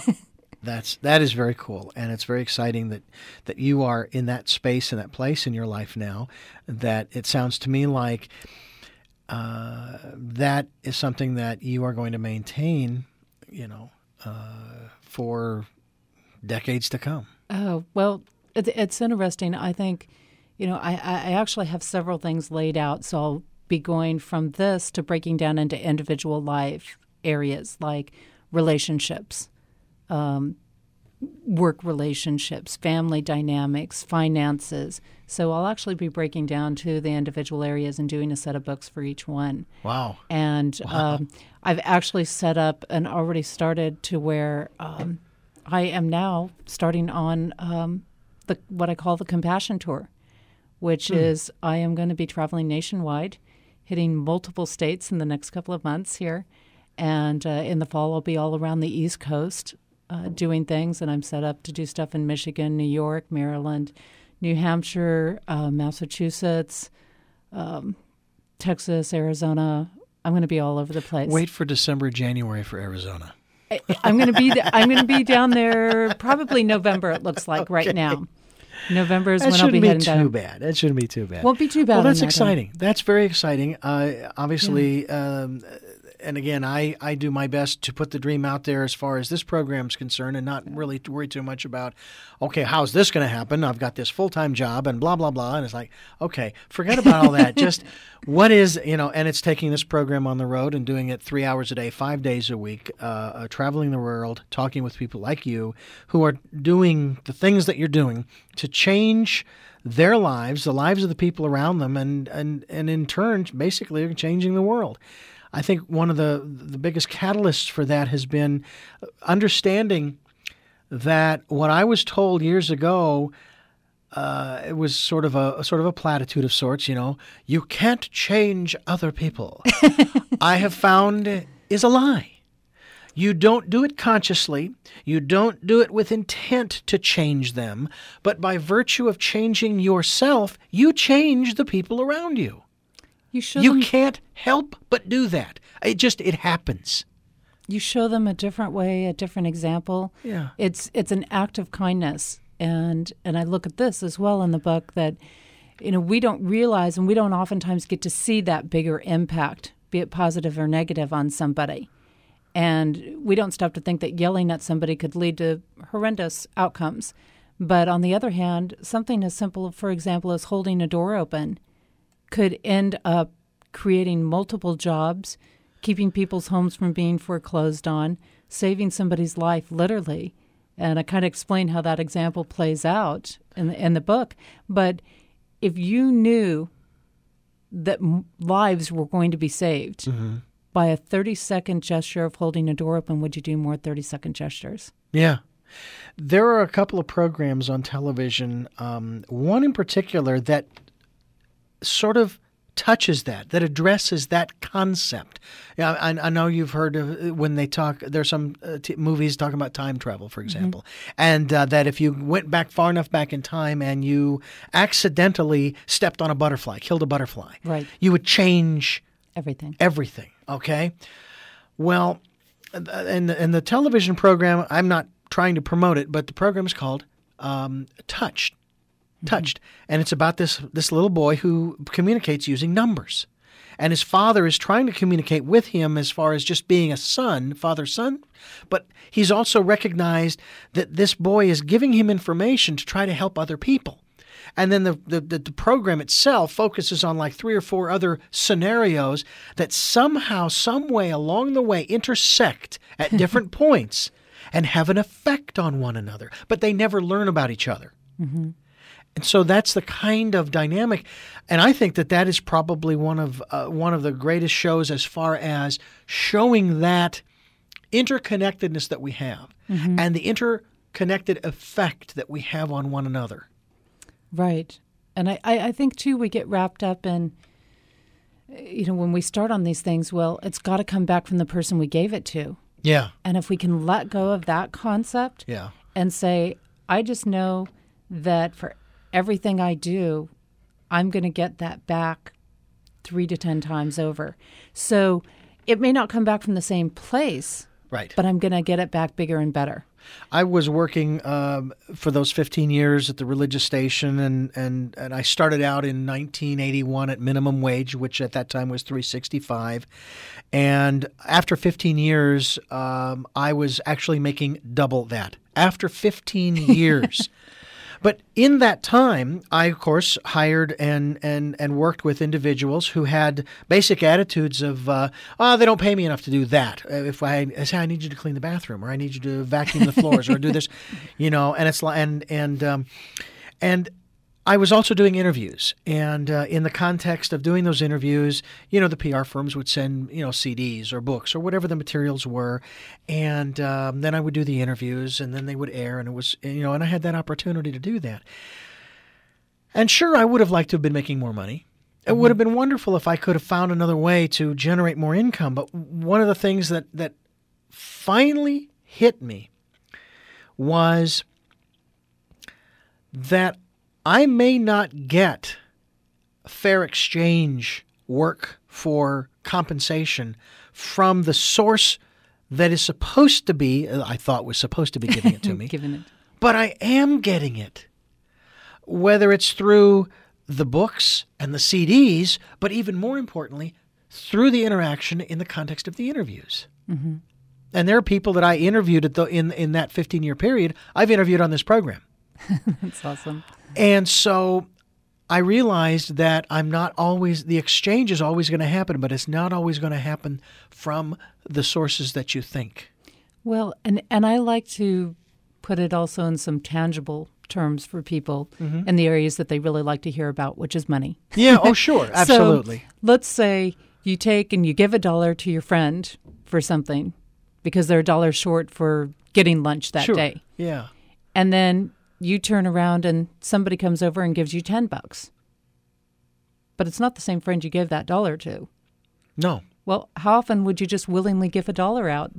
That is very cool, and it's very exciting that you are in that space and that place in your life now. That it sounds to me like that is something that you are going to maintain, for decades to come. Oh, well, it's interesting. I think, I actually have several things laid out, so I'll be going from this to breaking down into individual life areas like relationships, work relationships, family dynamics, finances. So I'll actually be breaking down to the individual areas and doing a set of books for each one. Wow. And I've actually set up and already started to where I am now starting on what I call the Compassion Tour, which is I am going to be traveling nationwide, hitting multiple states in the next couple of months here. And in the fall, I'll be all around the East Coast doing things. And I'm set up to do stuff in Michigan, New York, Maryland, New Hampshire, Massachusetts, Texas, Arizona. I'm going to be all over the place. Wait for December, January for Arizona. I'm going to be down there probably November. It looks like right now. November is when I'll be heading down. That shouldn't be too bad. Won't be too bad. Well, that's exciting. That's very exciting. Obviously, and again, I do my best to put the dream out there as far as this program's concerned, and not really worry too much about, okay, how's this going to happen? I've got this full-time job and blah, blah, blah. And it's like, okay, forget about all that. Just what is, and it's taking this program on the road and doing it 3 hours a day, 5 days a week, traveling the world, talking with people like you who are doing the things that you're doing to change their lives, the lives of the people around them, and in turn, basically changing the world. I think one of the biggest catalysts for that has been understanding that what I was told years ago, it was sort of a platitude of sorts. You can't change other people. I have found is a lie. You don't do it consciously. You don't do it with intent to change them. But by virtue of changing yourself, you change the people around you. You can't help but do that. It happens. You show them a different way, a different example. Yeah. It's an act of kindness. And I look at this as well in the book that, we don't realize and we don't oftentimes get to see that bigger impact, be it positive or negative, on somebody. And we don't stop to think that yelling at somebody could lead to horrendous outcomes. But on the other hand, something as simple, for example, as holding a door open could end up creating multiple jobs, keeping people's homes from being foreclosed on, saving somebody's life, literally. And I kind of explain how that example plays out in the book. But if you knew that lives were going to be saved by a 30-second gesture of holding a door open, would you do more 30-second gestures? Yeah. There are a couple of programs on television, one in particular that sort of touches that addresses that concept. Yeah, I know you've heard of when they talk, there's some movies talking about time travel, for example, and that if you went back far enough back in time and you accidentally stepped on a butterfly, killed a butterfly, right, you would change everything. Okay. Well, in the television program, I'm not trying to promote it, but the program is called Touched. And it's about this little boy who communicates using numbers. And his father is trying to communicate with him as far as just being a son, father-son, but he's also recognized that this boy is giving him information to try to help other people. And then the program itself focuses on like 3 or 4 other scenarios that somehow, some way along the way intersect at different points and have an effect on one another, but they never learn about each other. Mm-hmm. And so that's the kind of dynamic, and I think that is probably one of the greatest shows as far as showing that interconnectedness that we have and the interconnected effect that we have on one another. Right. And I think, too, we get wrapped up in, when we start on these things, well, it's got to come back from the person we gave it to. Yeah. And if we can let go of that concept and say, I just know that for everything I do, I'm going to get that back 3 to 10 times over. So it may not come back from the same place, right? But I'm going to get it back bigger and better. I was working for those 15 years at the religious station, and I started out in 1981 at minimum wage, which at that time was $3.65. And after 15 years, I was actually making double that. After 15 years. But in that time, I, of course, hired and worked with individuals who had basic attitudes of, they don't pay me enough to do that. If I say, I need you to clean the bathroom, or I need you to vacuum the floors, or do this, and it's and I was also doing interviews, and in the context of doing those interviews, the PR firms would send, CDs or books or whatever the materials were, and then I would do the interviews, and then they would air, and it was, and I had that opportunity to do that. And sure, I would have liked to have been making more money. It would have been wonderful if I could have found another way to generate more income, but one of the things that finally hit me was that I may not get fair exchange work for compensation from the source that is supposed to be, I thought was supposed to be giving it to me. But I am getting it. Whether it's through the books and the CDs, but even more importantly, through the interaction in the context of the interviews. Mm-hmm. And there are people that I interviewed in that 15-year period, I've interviewed on this program. That's awesome. And so I realized that the exchange is always going to happen, but it's not always going to happen from the sources that you think. Well, and I like to put it also in some tangible terms for people in the areas that they really like to hear about, which is money. Yeah, oh, sure, absolutely. So let's say You take and you give $1 to your friend for something because they're $1 short for getting lunch that Sure. day. Yeah. And then you turn around and somebody comes over and gives you $10. But it's not the same friend you give that $1 to. No. Well, how often would you just willingly give $1 out?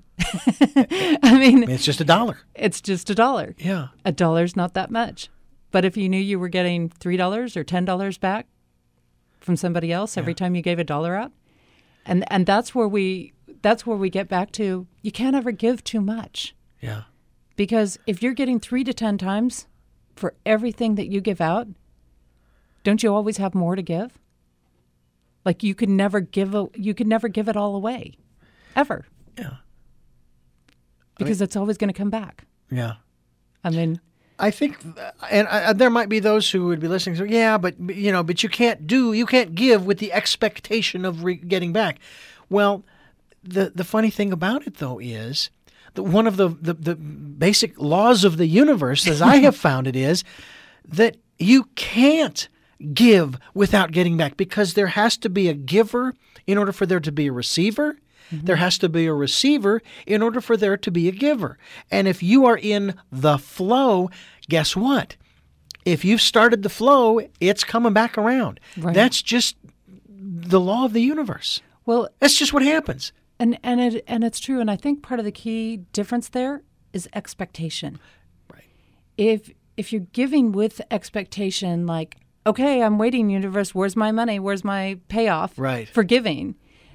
I mean, It's just $1. it's just $1. Yeah. $1's not that much. But if you knew you were getting $3 or $10 back from somebody else every time you gave $1 out, and that's where we get back to, you can't ever give too much. Yeah. Because if you're getting 3 to 10 times for everything that you give out, don't you always have more to give? Like you could never give it all away, ever. Yeah. Because it's always going to come back. Yeah. I mean, I think, and there might be those who would be listening. So, yeah, but you can't give with the expectation of getting back. Well, the funny thing about it though is that one of the basic laws of the universe, as I have found it, is that you can't give without getting back, because there has to be a giver in order for there to be a receiver. Mm-hmm. There has to be a receiver in order for there to be a giver. And if you are in the flow, guess what? If you've started the flow, it's coming back around. Right. That's just the law of the universe. well, That's just what happens. and it's true. And I think part of the key difference there is expectation. Right. If you're giving with expectation, like, okay, I'm waiting, universe, where's my money? Where's my payoff Right. for giving?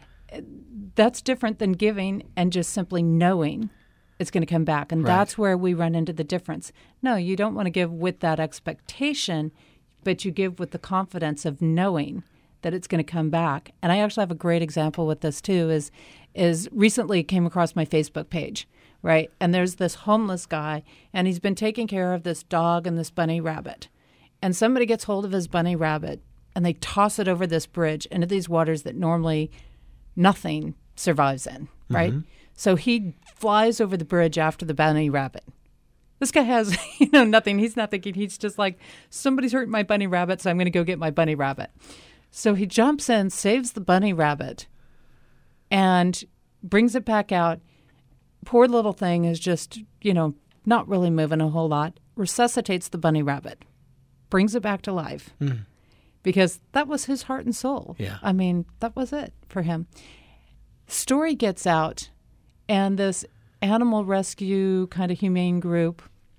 That's different than giving and just simply knowing it's going to come back. And Right. that's where we run into the difference. No, you don't want to give with that expectation, but you give with the confidence of knowing that it's going to come back. And I actually have a great example with this too, is recently came across my Facebook page, right? And there's this homeless guy, and he's been taking care of this dog and this bunny rabbit. And somebody gets hold of his bunny rabbit, and they toss it over this bridge into these waters that normally nothing survives in, right? Mm-hmm. So he flies over the bridge after the bunny rabbit. This guy has, nothing. He's not thinking. He's just like, somebody's hurting my bunny rabbit, so I'm going to go get my bunny rabbit. So he jumps in, saves the bunny rabbit, and brings it back out. Poor little thing is just, not really moving a whole lot. Resuscitates the bunny rabbit. Brings it back to life. Mm. Because that was his heart and soul. Yeah. I mean, that was it for him. Story gets out, and this animal rescue kind of humane group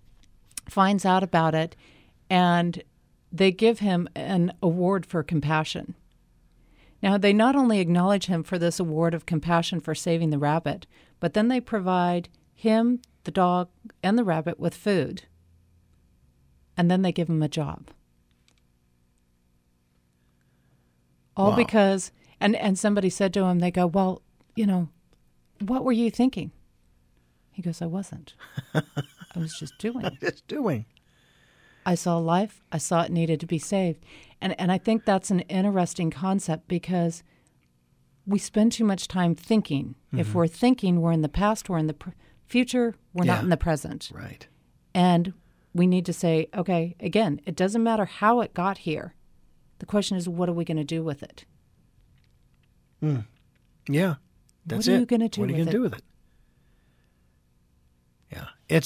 finds out about it, and they give him an award for compassion. Now, they not only acknowledge him for this award of compassion for saving the rabbit, but then they provide him, the dog, and the rabbit with food. And then they give him a job. All Wow. because, and somebody said to him, they go, well, what were you thinking? He goes, I wasn't. I was just doing. Just doing. I saw life. I saw it needed to be saved. And I think that's an interesting concept, because we spend too much time thinking. Mm-hmm. If we're thinking, we're in the past, we're in the future, we're not in the present. Right. And we need to say, okay, again, it doesn't matter how it got here. The question is, what are we going to do with it? Yeah. That's what are it. you going to do What are you with going to it? do with it? Yeah.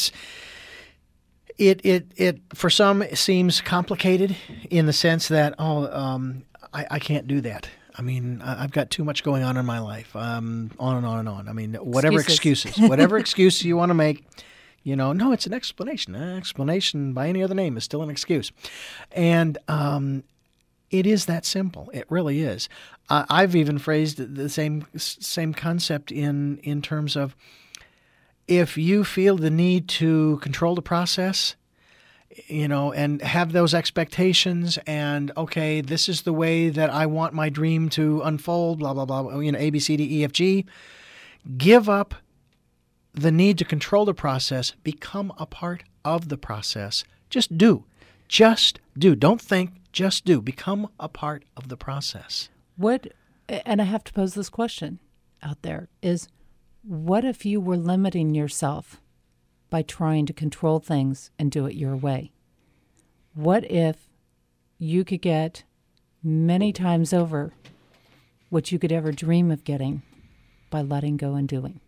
It for some it seems complicated in the sense that, I can't do that. I mean, I've got too much going on in my life. On and on and on. I mean, whatever excuses, whatever excuse you want to make, no, it's an explanation. An explanation by any other name is still an excuse. And it is that simple. It really is. I've even phrased the same concept in terms of, if you feel the need to control the process, and have those expectations, and okay, this is the way that I want my dream to unfold, blah, blah, blah, A, B, C, D, E, F, G, give up the need to control the process, become a part of the process. Just do. Just do. Don't think, just do. Become a part of the process. And I have to pose this question out there, is what if you were limiting yourself by trying to control things and do it your way? What if you could get many times over what you could ever dream of getting by letting go and doing.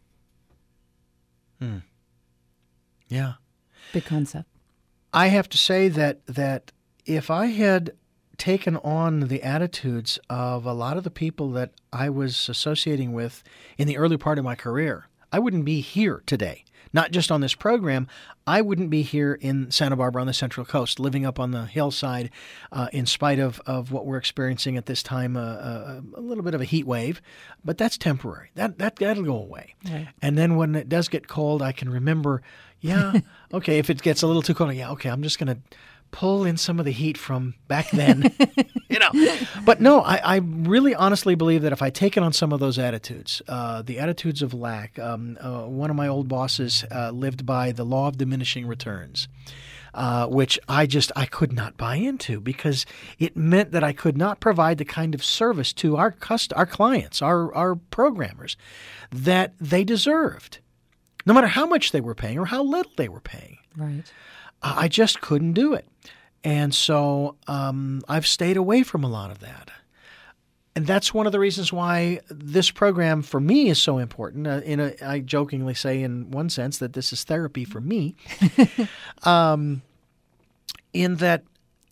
Yeah. Big concept. I have to say that if I had taken on the attitudes of a lot of the people that I was associating with in the early part of my career, I wouldn't be here today. Not just on this program, I wouldn't be here in Santa Barbara on the Central Coast, living up on the hillside in spite of what we're experiencing at this time, a little bit of a heat wave. But that's temporary. That'll go away. Right. And then when it does get cold, I can remember, okay, if it gets a little too cold, okay, I'm just going to pull in some of the heat from back then, But no, I really honestly believe that if I taken on some of those attitudes, the attitudes of lack, one of my old bosses lived by the law of diminishing returns, which I could not buy into because it meant that I could not provide the kind of service to our clients, our programmers, that they deserved, no matter how much they were paying or how little they were paying. Right. I just couldn't do it. And so I've stayed away from a lot of that. And that's one of the reasons why this program for me is so important. I jokingly say in one sense that this is therapy for me, in that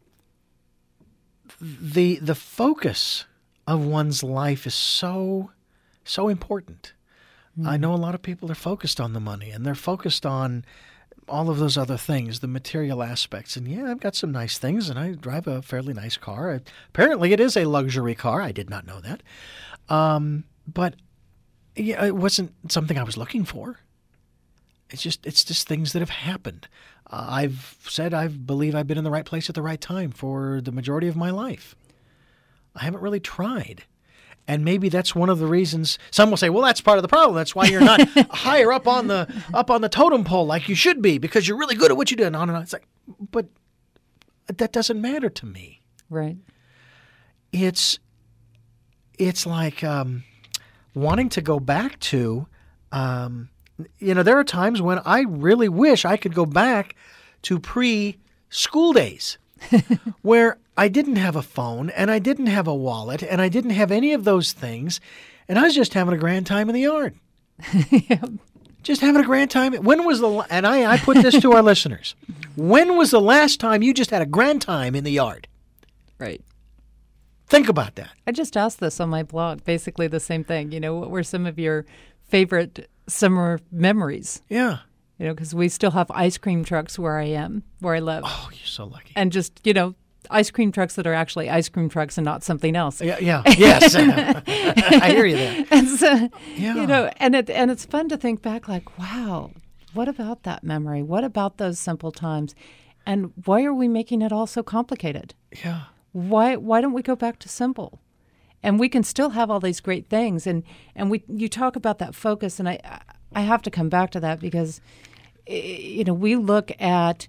the focus of one's life is so important. I know a lot of people are focused on the money and they're focused on all of those other things, the material aspects. And yeah, I've got some nice things and I drive a fairly nice car. Apparently it is a luxury car. I did not know that. But yeah, it wasn't something I was looking for. It's just things that have happened. I've said I believe I've been in the right place at the right time for the majority of my life. I haven't really tried. And maybe that's one of the reasons some will say, well, that's part of the problem. That's why you're not higher up on the totem pole like you should be because you're really good at what you do. And on and on. It's like, but that doesn't matter to me. Right. It's like wanting to go back to, there are times when I really wish I could go back to pre-school days where I didn't have a phone and I didn't have a wallet and I didn't have any of those things. And I was just having a grand time in the yard. Yeah. Just having a grand time. When was and I put this to our listeners. When was the last time you just had a grand time in the yard? Right. Think about that. I just asked this on my blog, basically the same thing. What were some of your favorite summer memories? Yeah. Because we still have ice cream trucks where I live. Oh, you're so lucky. And just, ice cream trucks that are actually ice cream trucks and not something else. Yeah. Yes. I hear you there. And so, yeah. and it's fun to think back like, wow, what about that memory? What about those simple times? And why are we making it all so complicated? Yeah. Why don't we go back to simple? And we can still have all these great things. And you talk about that focus, and I have to come back to that because, we look at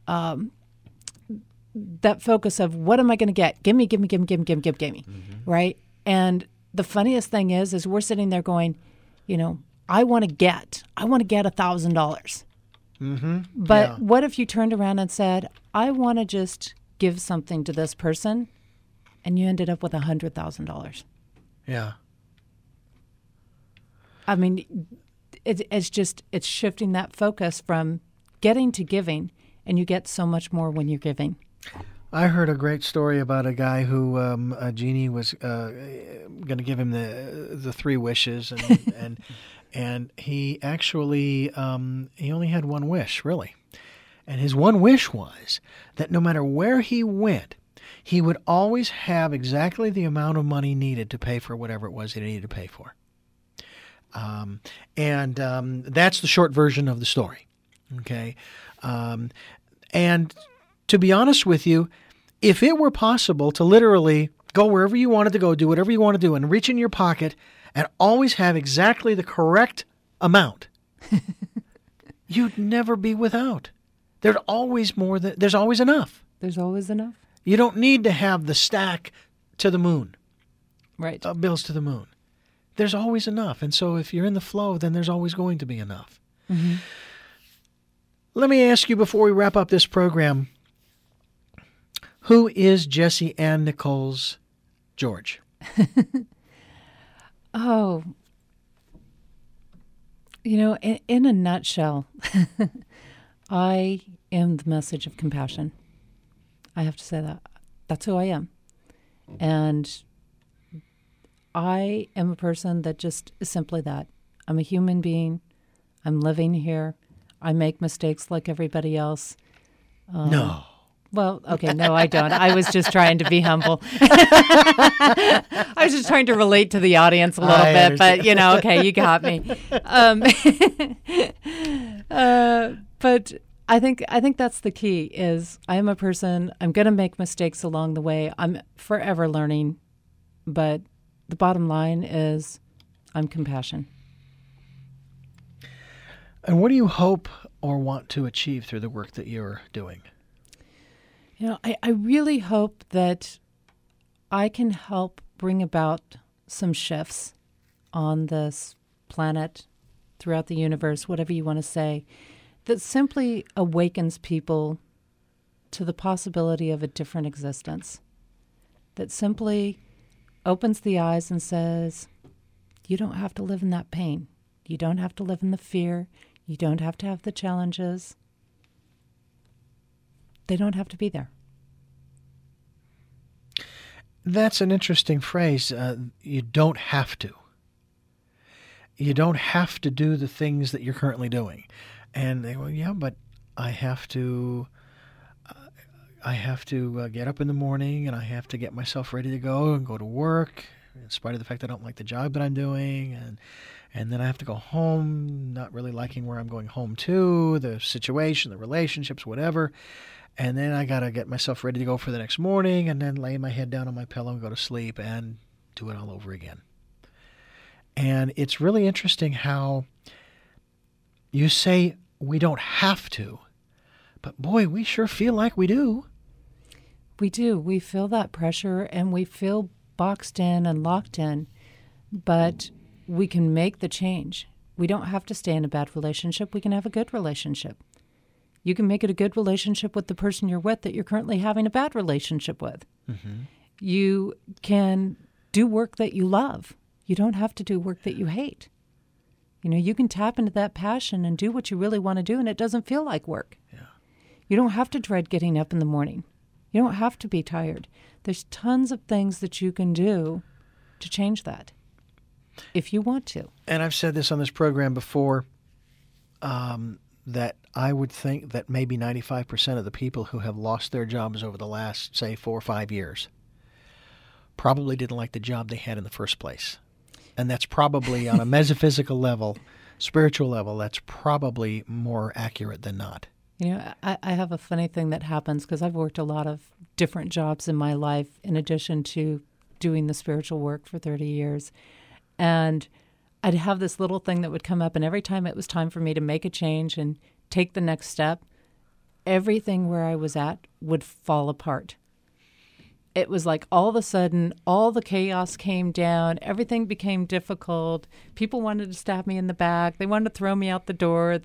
that focus of what am I going to get? Give me, mm-hmm. Right? And the funniest thing is we're sitting there going, I want to get $1,000. Mm-hmm. But what if you turned around and said, I want to just give something to this person, and you ended up with $100,000? Yeah. I mean, it's shifting that focus from getting to giving, and you get so much more when you're giving. I heard a great story about a guy who a genie was going to give him the 3 wishes, and he actually he only had one wish, really. And his one wish was that no matter where he went, he would always have exactly the amount of money needed to pay for whatever it was he needed to pay for. And that's the short version of the story. Okay. And to be honest with you, if it were possible to literally go wherever you wanted to go, do whatever you want to do, and reach in your pocket and always have exactly the correct amount, you'd never be without. There's always more. There's always enough. There's always enough. You don't need to have the stack to the moon. Right. Bills to the moon. There's always enough. And so if you're in the flow, then there's always going to be enough. Mm-hmm. Let me ask you before we wrap up this program, who is Jessie Ann Nichols George? Oh, in a nutshell, I am the message of compassion. I have to say that. That's who I am. And I am a person that just is simply that. I'm a human being. I'm living here. I make mistakes like everybody else. No. Well, okay, no, I don't. I was just trying to be humble. I was just trying to relate to the audience a little bit, understand. but, okay, you got me. But I think that's the key is I am a person, I'm going to make mistakes along the way. I'm forever learning, but the bottom line is I'm compassion. And what do you hope or want to achieve through the work that you're doing? I really hope that I can help bring about some shifts on this planet, throughout the universe, whatever you want to say, that simply awakens people to the possibility of a different existence, that simply opens the eyes and says, you don't have to live in that pain. You don't have to live in the fear. You don't have to have the challenges. They don't have to be there. That's an interesting phrase. You don't have to. You don't have to do the things that you're currently doing. And they go, yeah, but I have to get up in the morning and I have to get myself ready to go and go to work, in spite of the fact that I don't like the job that I'm doing. And then I have to go home, not really liking where I'm going home to, the situation, the relationships, whatever. And then I got to get myself ready to go for the next morning and then lay my head down on my pillow and go to sleep and do it all over again. And it's really interesting how you say we don't have to, but boy, we sure feel like we do. We do. We feel that pressure and we feel boxed in and locked in, but we can make the change. We don't have to stay in a bad relationship. We can have a good relationship. You can make it a good relationship with the person you're with that you're currently having a bad relationship with. Mm-hmm. You can do work that you love. You don't have to do work that you hate. You can tap into that passion and do what you really want to do, and it doesn't feel like work. Yeah. You don't have to dread getting up in the morning. You don't have to be tired. There's tons of things that you can do to change that if you want to. And I've said this on this program before, that I would think that maybe 95% of the people who have lost their jobs over the last, say, 4 or 5 years probably didn't like the job they had in the first place. And that's probably on a metaphysical level, spiritual level, that's probably more accurate than not. I have a funny thing that happens because I've worked a lot of different jobs in my life in addition to doing the spiritual work for 30 years. And I'd have this little thing that would come up, and every time it was time for me to make a change and take the next step, everything where I was at would fall apart. It was like all of a sudden, all the chaos came down. Everything became difficult. People wanted to stab me in the back. They wanted to throw me out the door.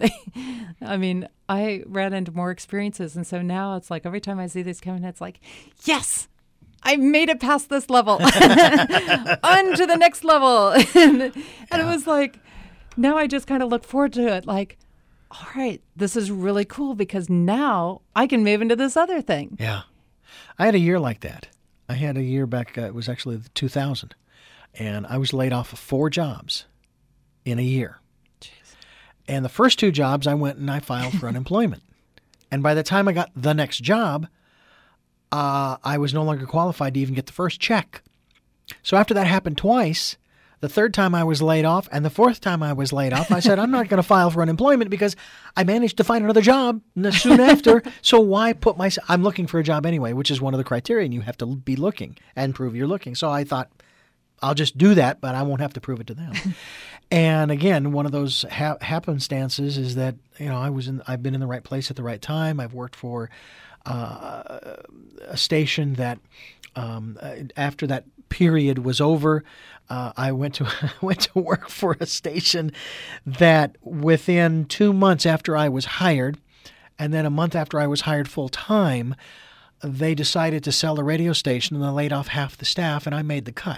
I ran into more experiences. And so now it's like every time I see this coming, it's like, yes, I made it past this level. On to the next level. and it was like, now I just kind of look forward to it. Like, all right, this is really cool because now I can move into this other thing. Yeah. I had a year like that. I had a year back, it was actually 2000, and I was laid off of 4 jobs in a year. Jeez. And the first 2 jobs, I went and I filed for unemployment. And by the time I got the next job, I was no longer qualified to even get the first check. So after that happened twice, the third time I was laid off and the fourth time I was laid off, I said, I'm not going to file for unemployment because I managed to find another job soon after. So why put I'm looking for a job anyway, which is one of the criteria, and you have to be looking and prove you're looking. So I thought, I'll just do that, but I won't have to prove it to them. And again, one of those happenstances is that, I've been in the right place at the right time. I've worked for a station that after that period was over, I went to work for a station that within 2 months after I was hired, and then a month after I was hired full time, they decided to sell the radio station and they laid off half the staff, and I made the cut.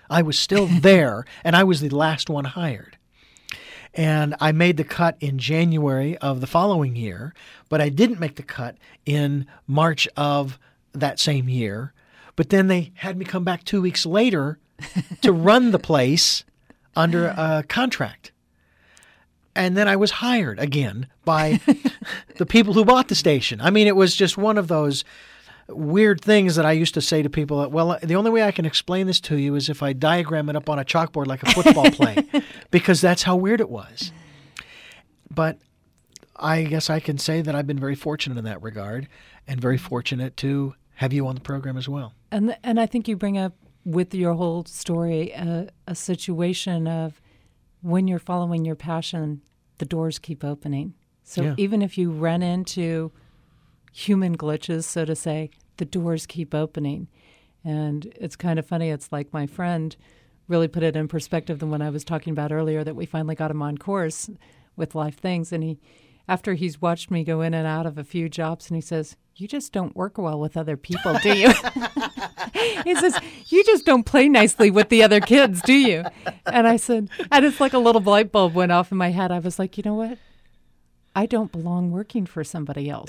I was still there, and I was the last one hired. And I made the cut in January of the following year, but I didn't make the cut in March of that same year. But then they had me come back 2 weeks later to run the place under a contract. And then I was hired again by the people who bought the station. I mean, it was just one of those weird things that I used to say to people, well, the only way I can explain this to you is if I diagram it up on a chalkboard like a football play, because that's how weird it was. But I guess I can say that I've been very fortunate in that regard, and very fortunate to have you on the program as well. And I think you bring up with your whole story a situation of when you're following your passion, the doors keep opening. So even if you run into human glitches, so to say, the doors keep opening. And it's kind of funny. It's like my friend really put it in perspective than when I was talking about earlier that we finally got him on course with life things. And after he's watched me go in and out of a few jobs, and he says, "You just don't work well with other people, do you?" He says, "You just don't play nicely with the other kids, do you?" And I said, and it's like a little light bulb went off in my head. I was like, you know what? I don't belong working for somebody else.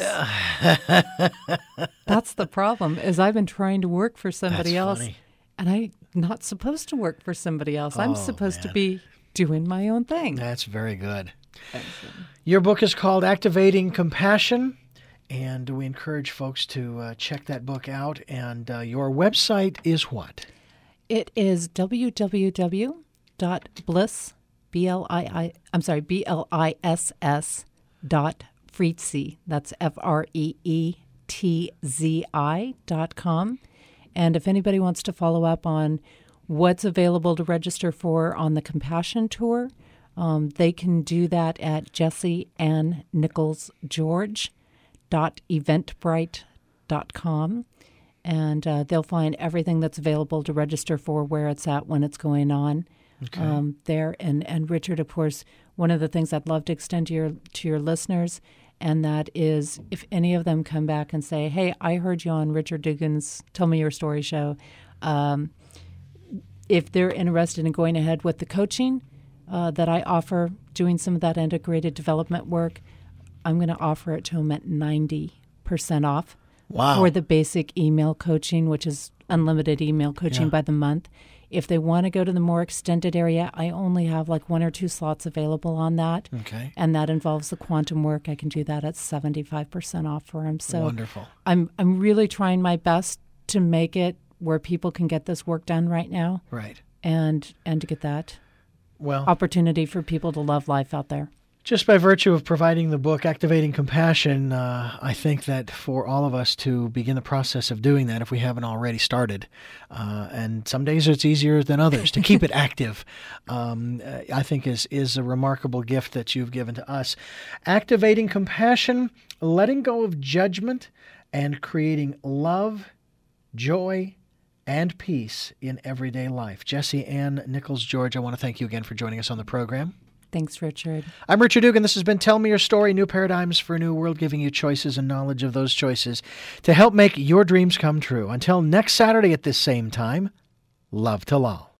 That's the problem, is I've been trying to work for somebody else, and I'm not supposed to work for somebody else. I'm supposed to be doing my own thing. That's very good. Your book is called Activating Compassion, and we encourage folks to check that book out. And your website is what? It is www.bliss, BLISS.Freetzy. That's FREETZI.com. And if anybody wants to follow up on what's available to register for on the Compassion Tour, they can do that at JessieAnnNicholsGeorge.eventbrite.com. And they'll find everything that's available to register for, where it's at, when it's going on. There. And Richard, of course, one of the things I'd love to extend to your listeners, and that is if any of them come back and say, "Hey, I heard you on Richard Dugan's Tell Me Your Story show," if they're interested in going ahead with the coaching that I offer, doing some of that integrated development work, I'm going to offer it to them at 90% off. Wow. For the basic email coaching, which is unlimited email coaching by the month. If they want to go to the more extended area, I only have like 1 or 2 slots available on that. Okay. And that involves the quantum work. I can do that at 75% off for them. So wonderful. I'm really trying my best to make it where people can get this work done right now. Right. And to get that opportunity for people to love life out there. Just by virtue of providing the book, Activating Compassion, I think that for all of us to begin the process of doing that, if we haven't already started, and some days it's easier than others to keep it active, I think is a remarkable gift that you've given to us. Activating Compassion, letting go of judgment, and creating love, joy, and peace in everyday life. Jessie Ann Nichols George, I want to thank you again for joining us on the program. Thanks, Richard. I'm Richard Dugan. This has been Tell Me Your Story, New Paradigms for a New World, giving you choices and knowledge of those choices to help make your dreams come true. Until next Saturday at this same time, love to all.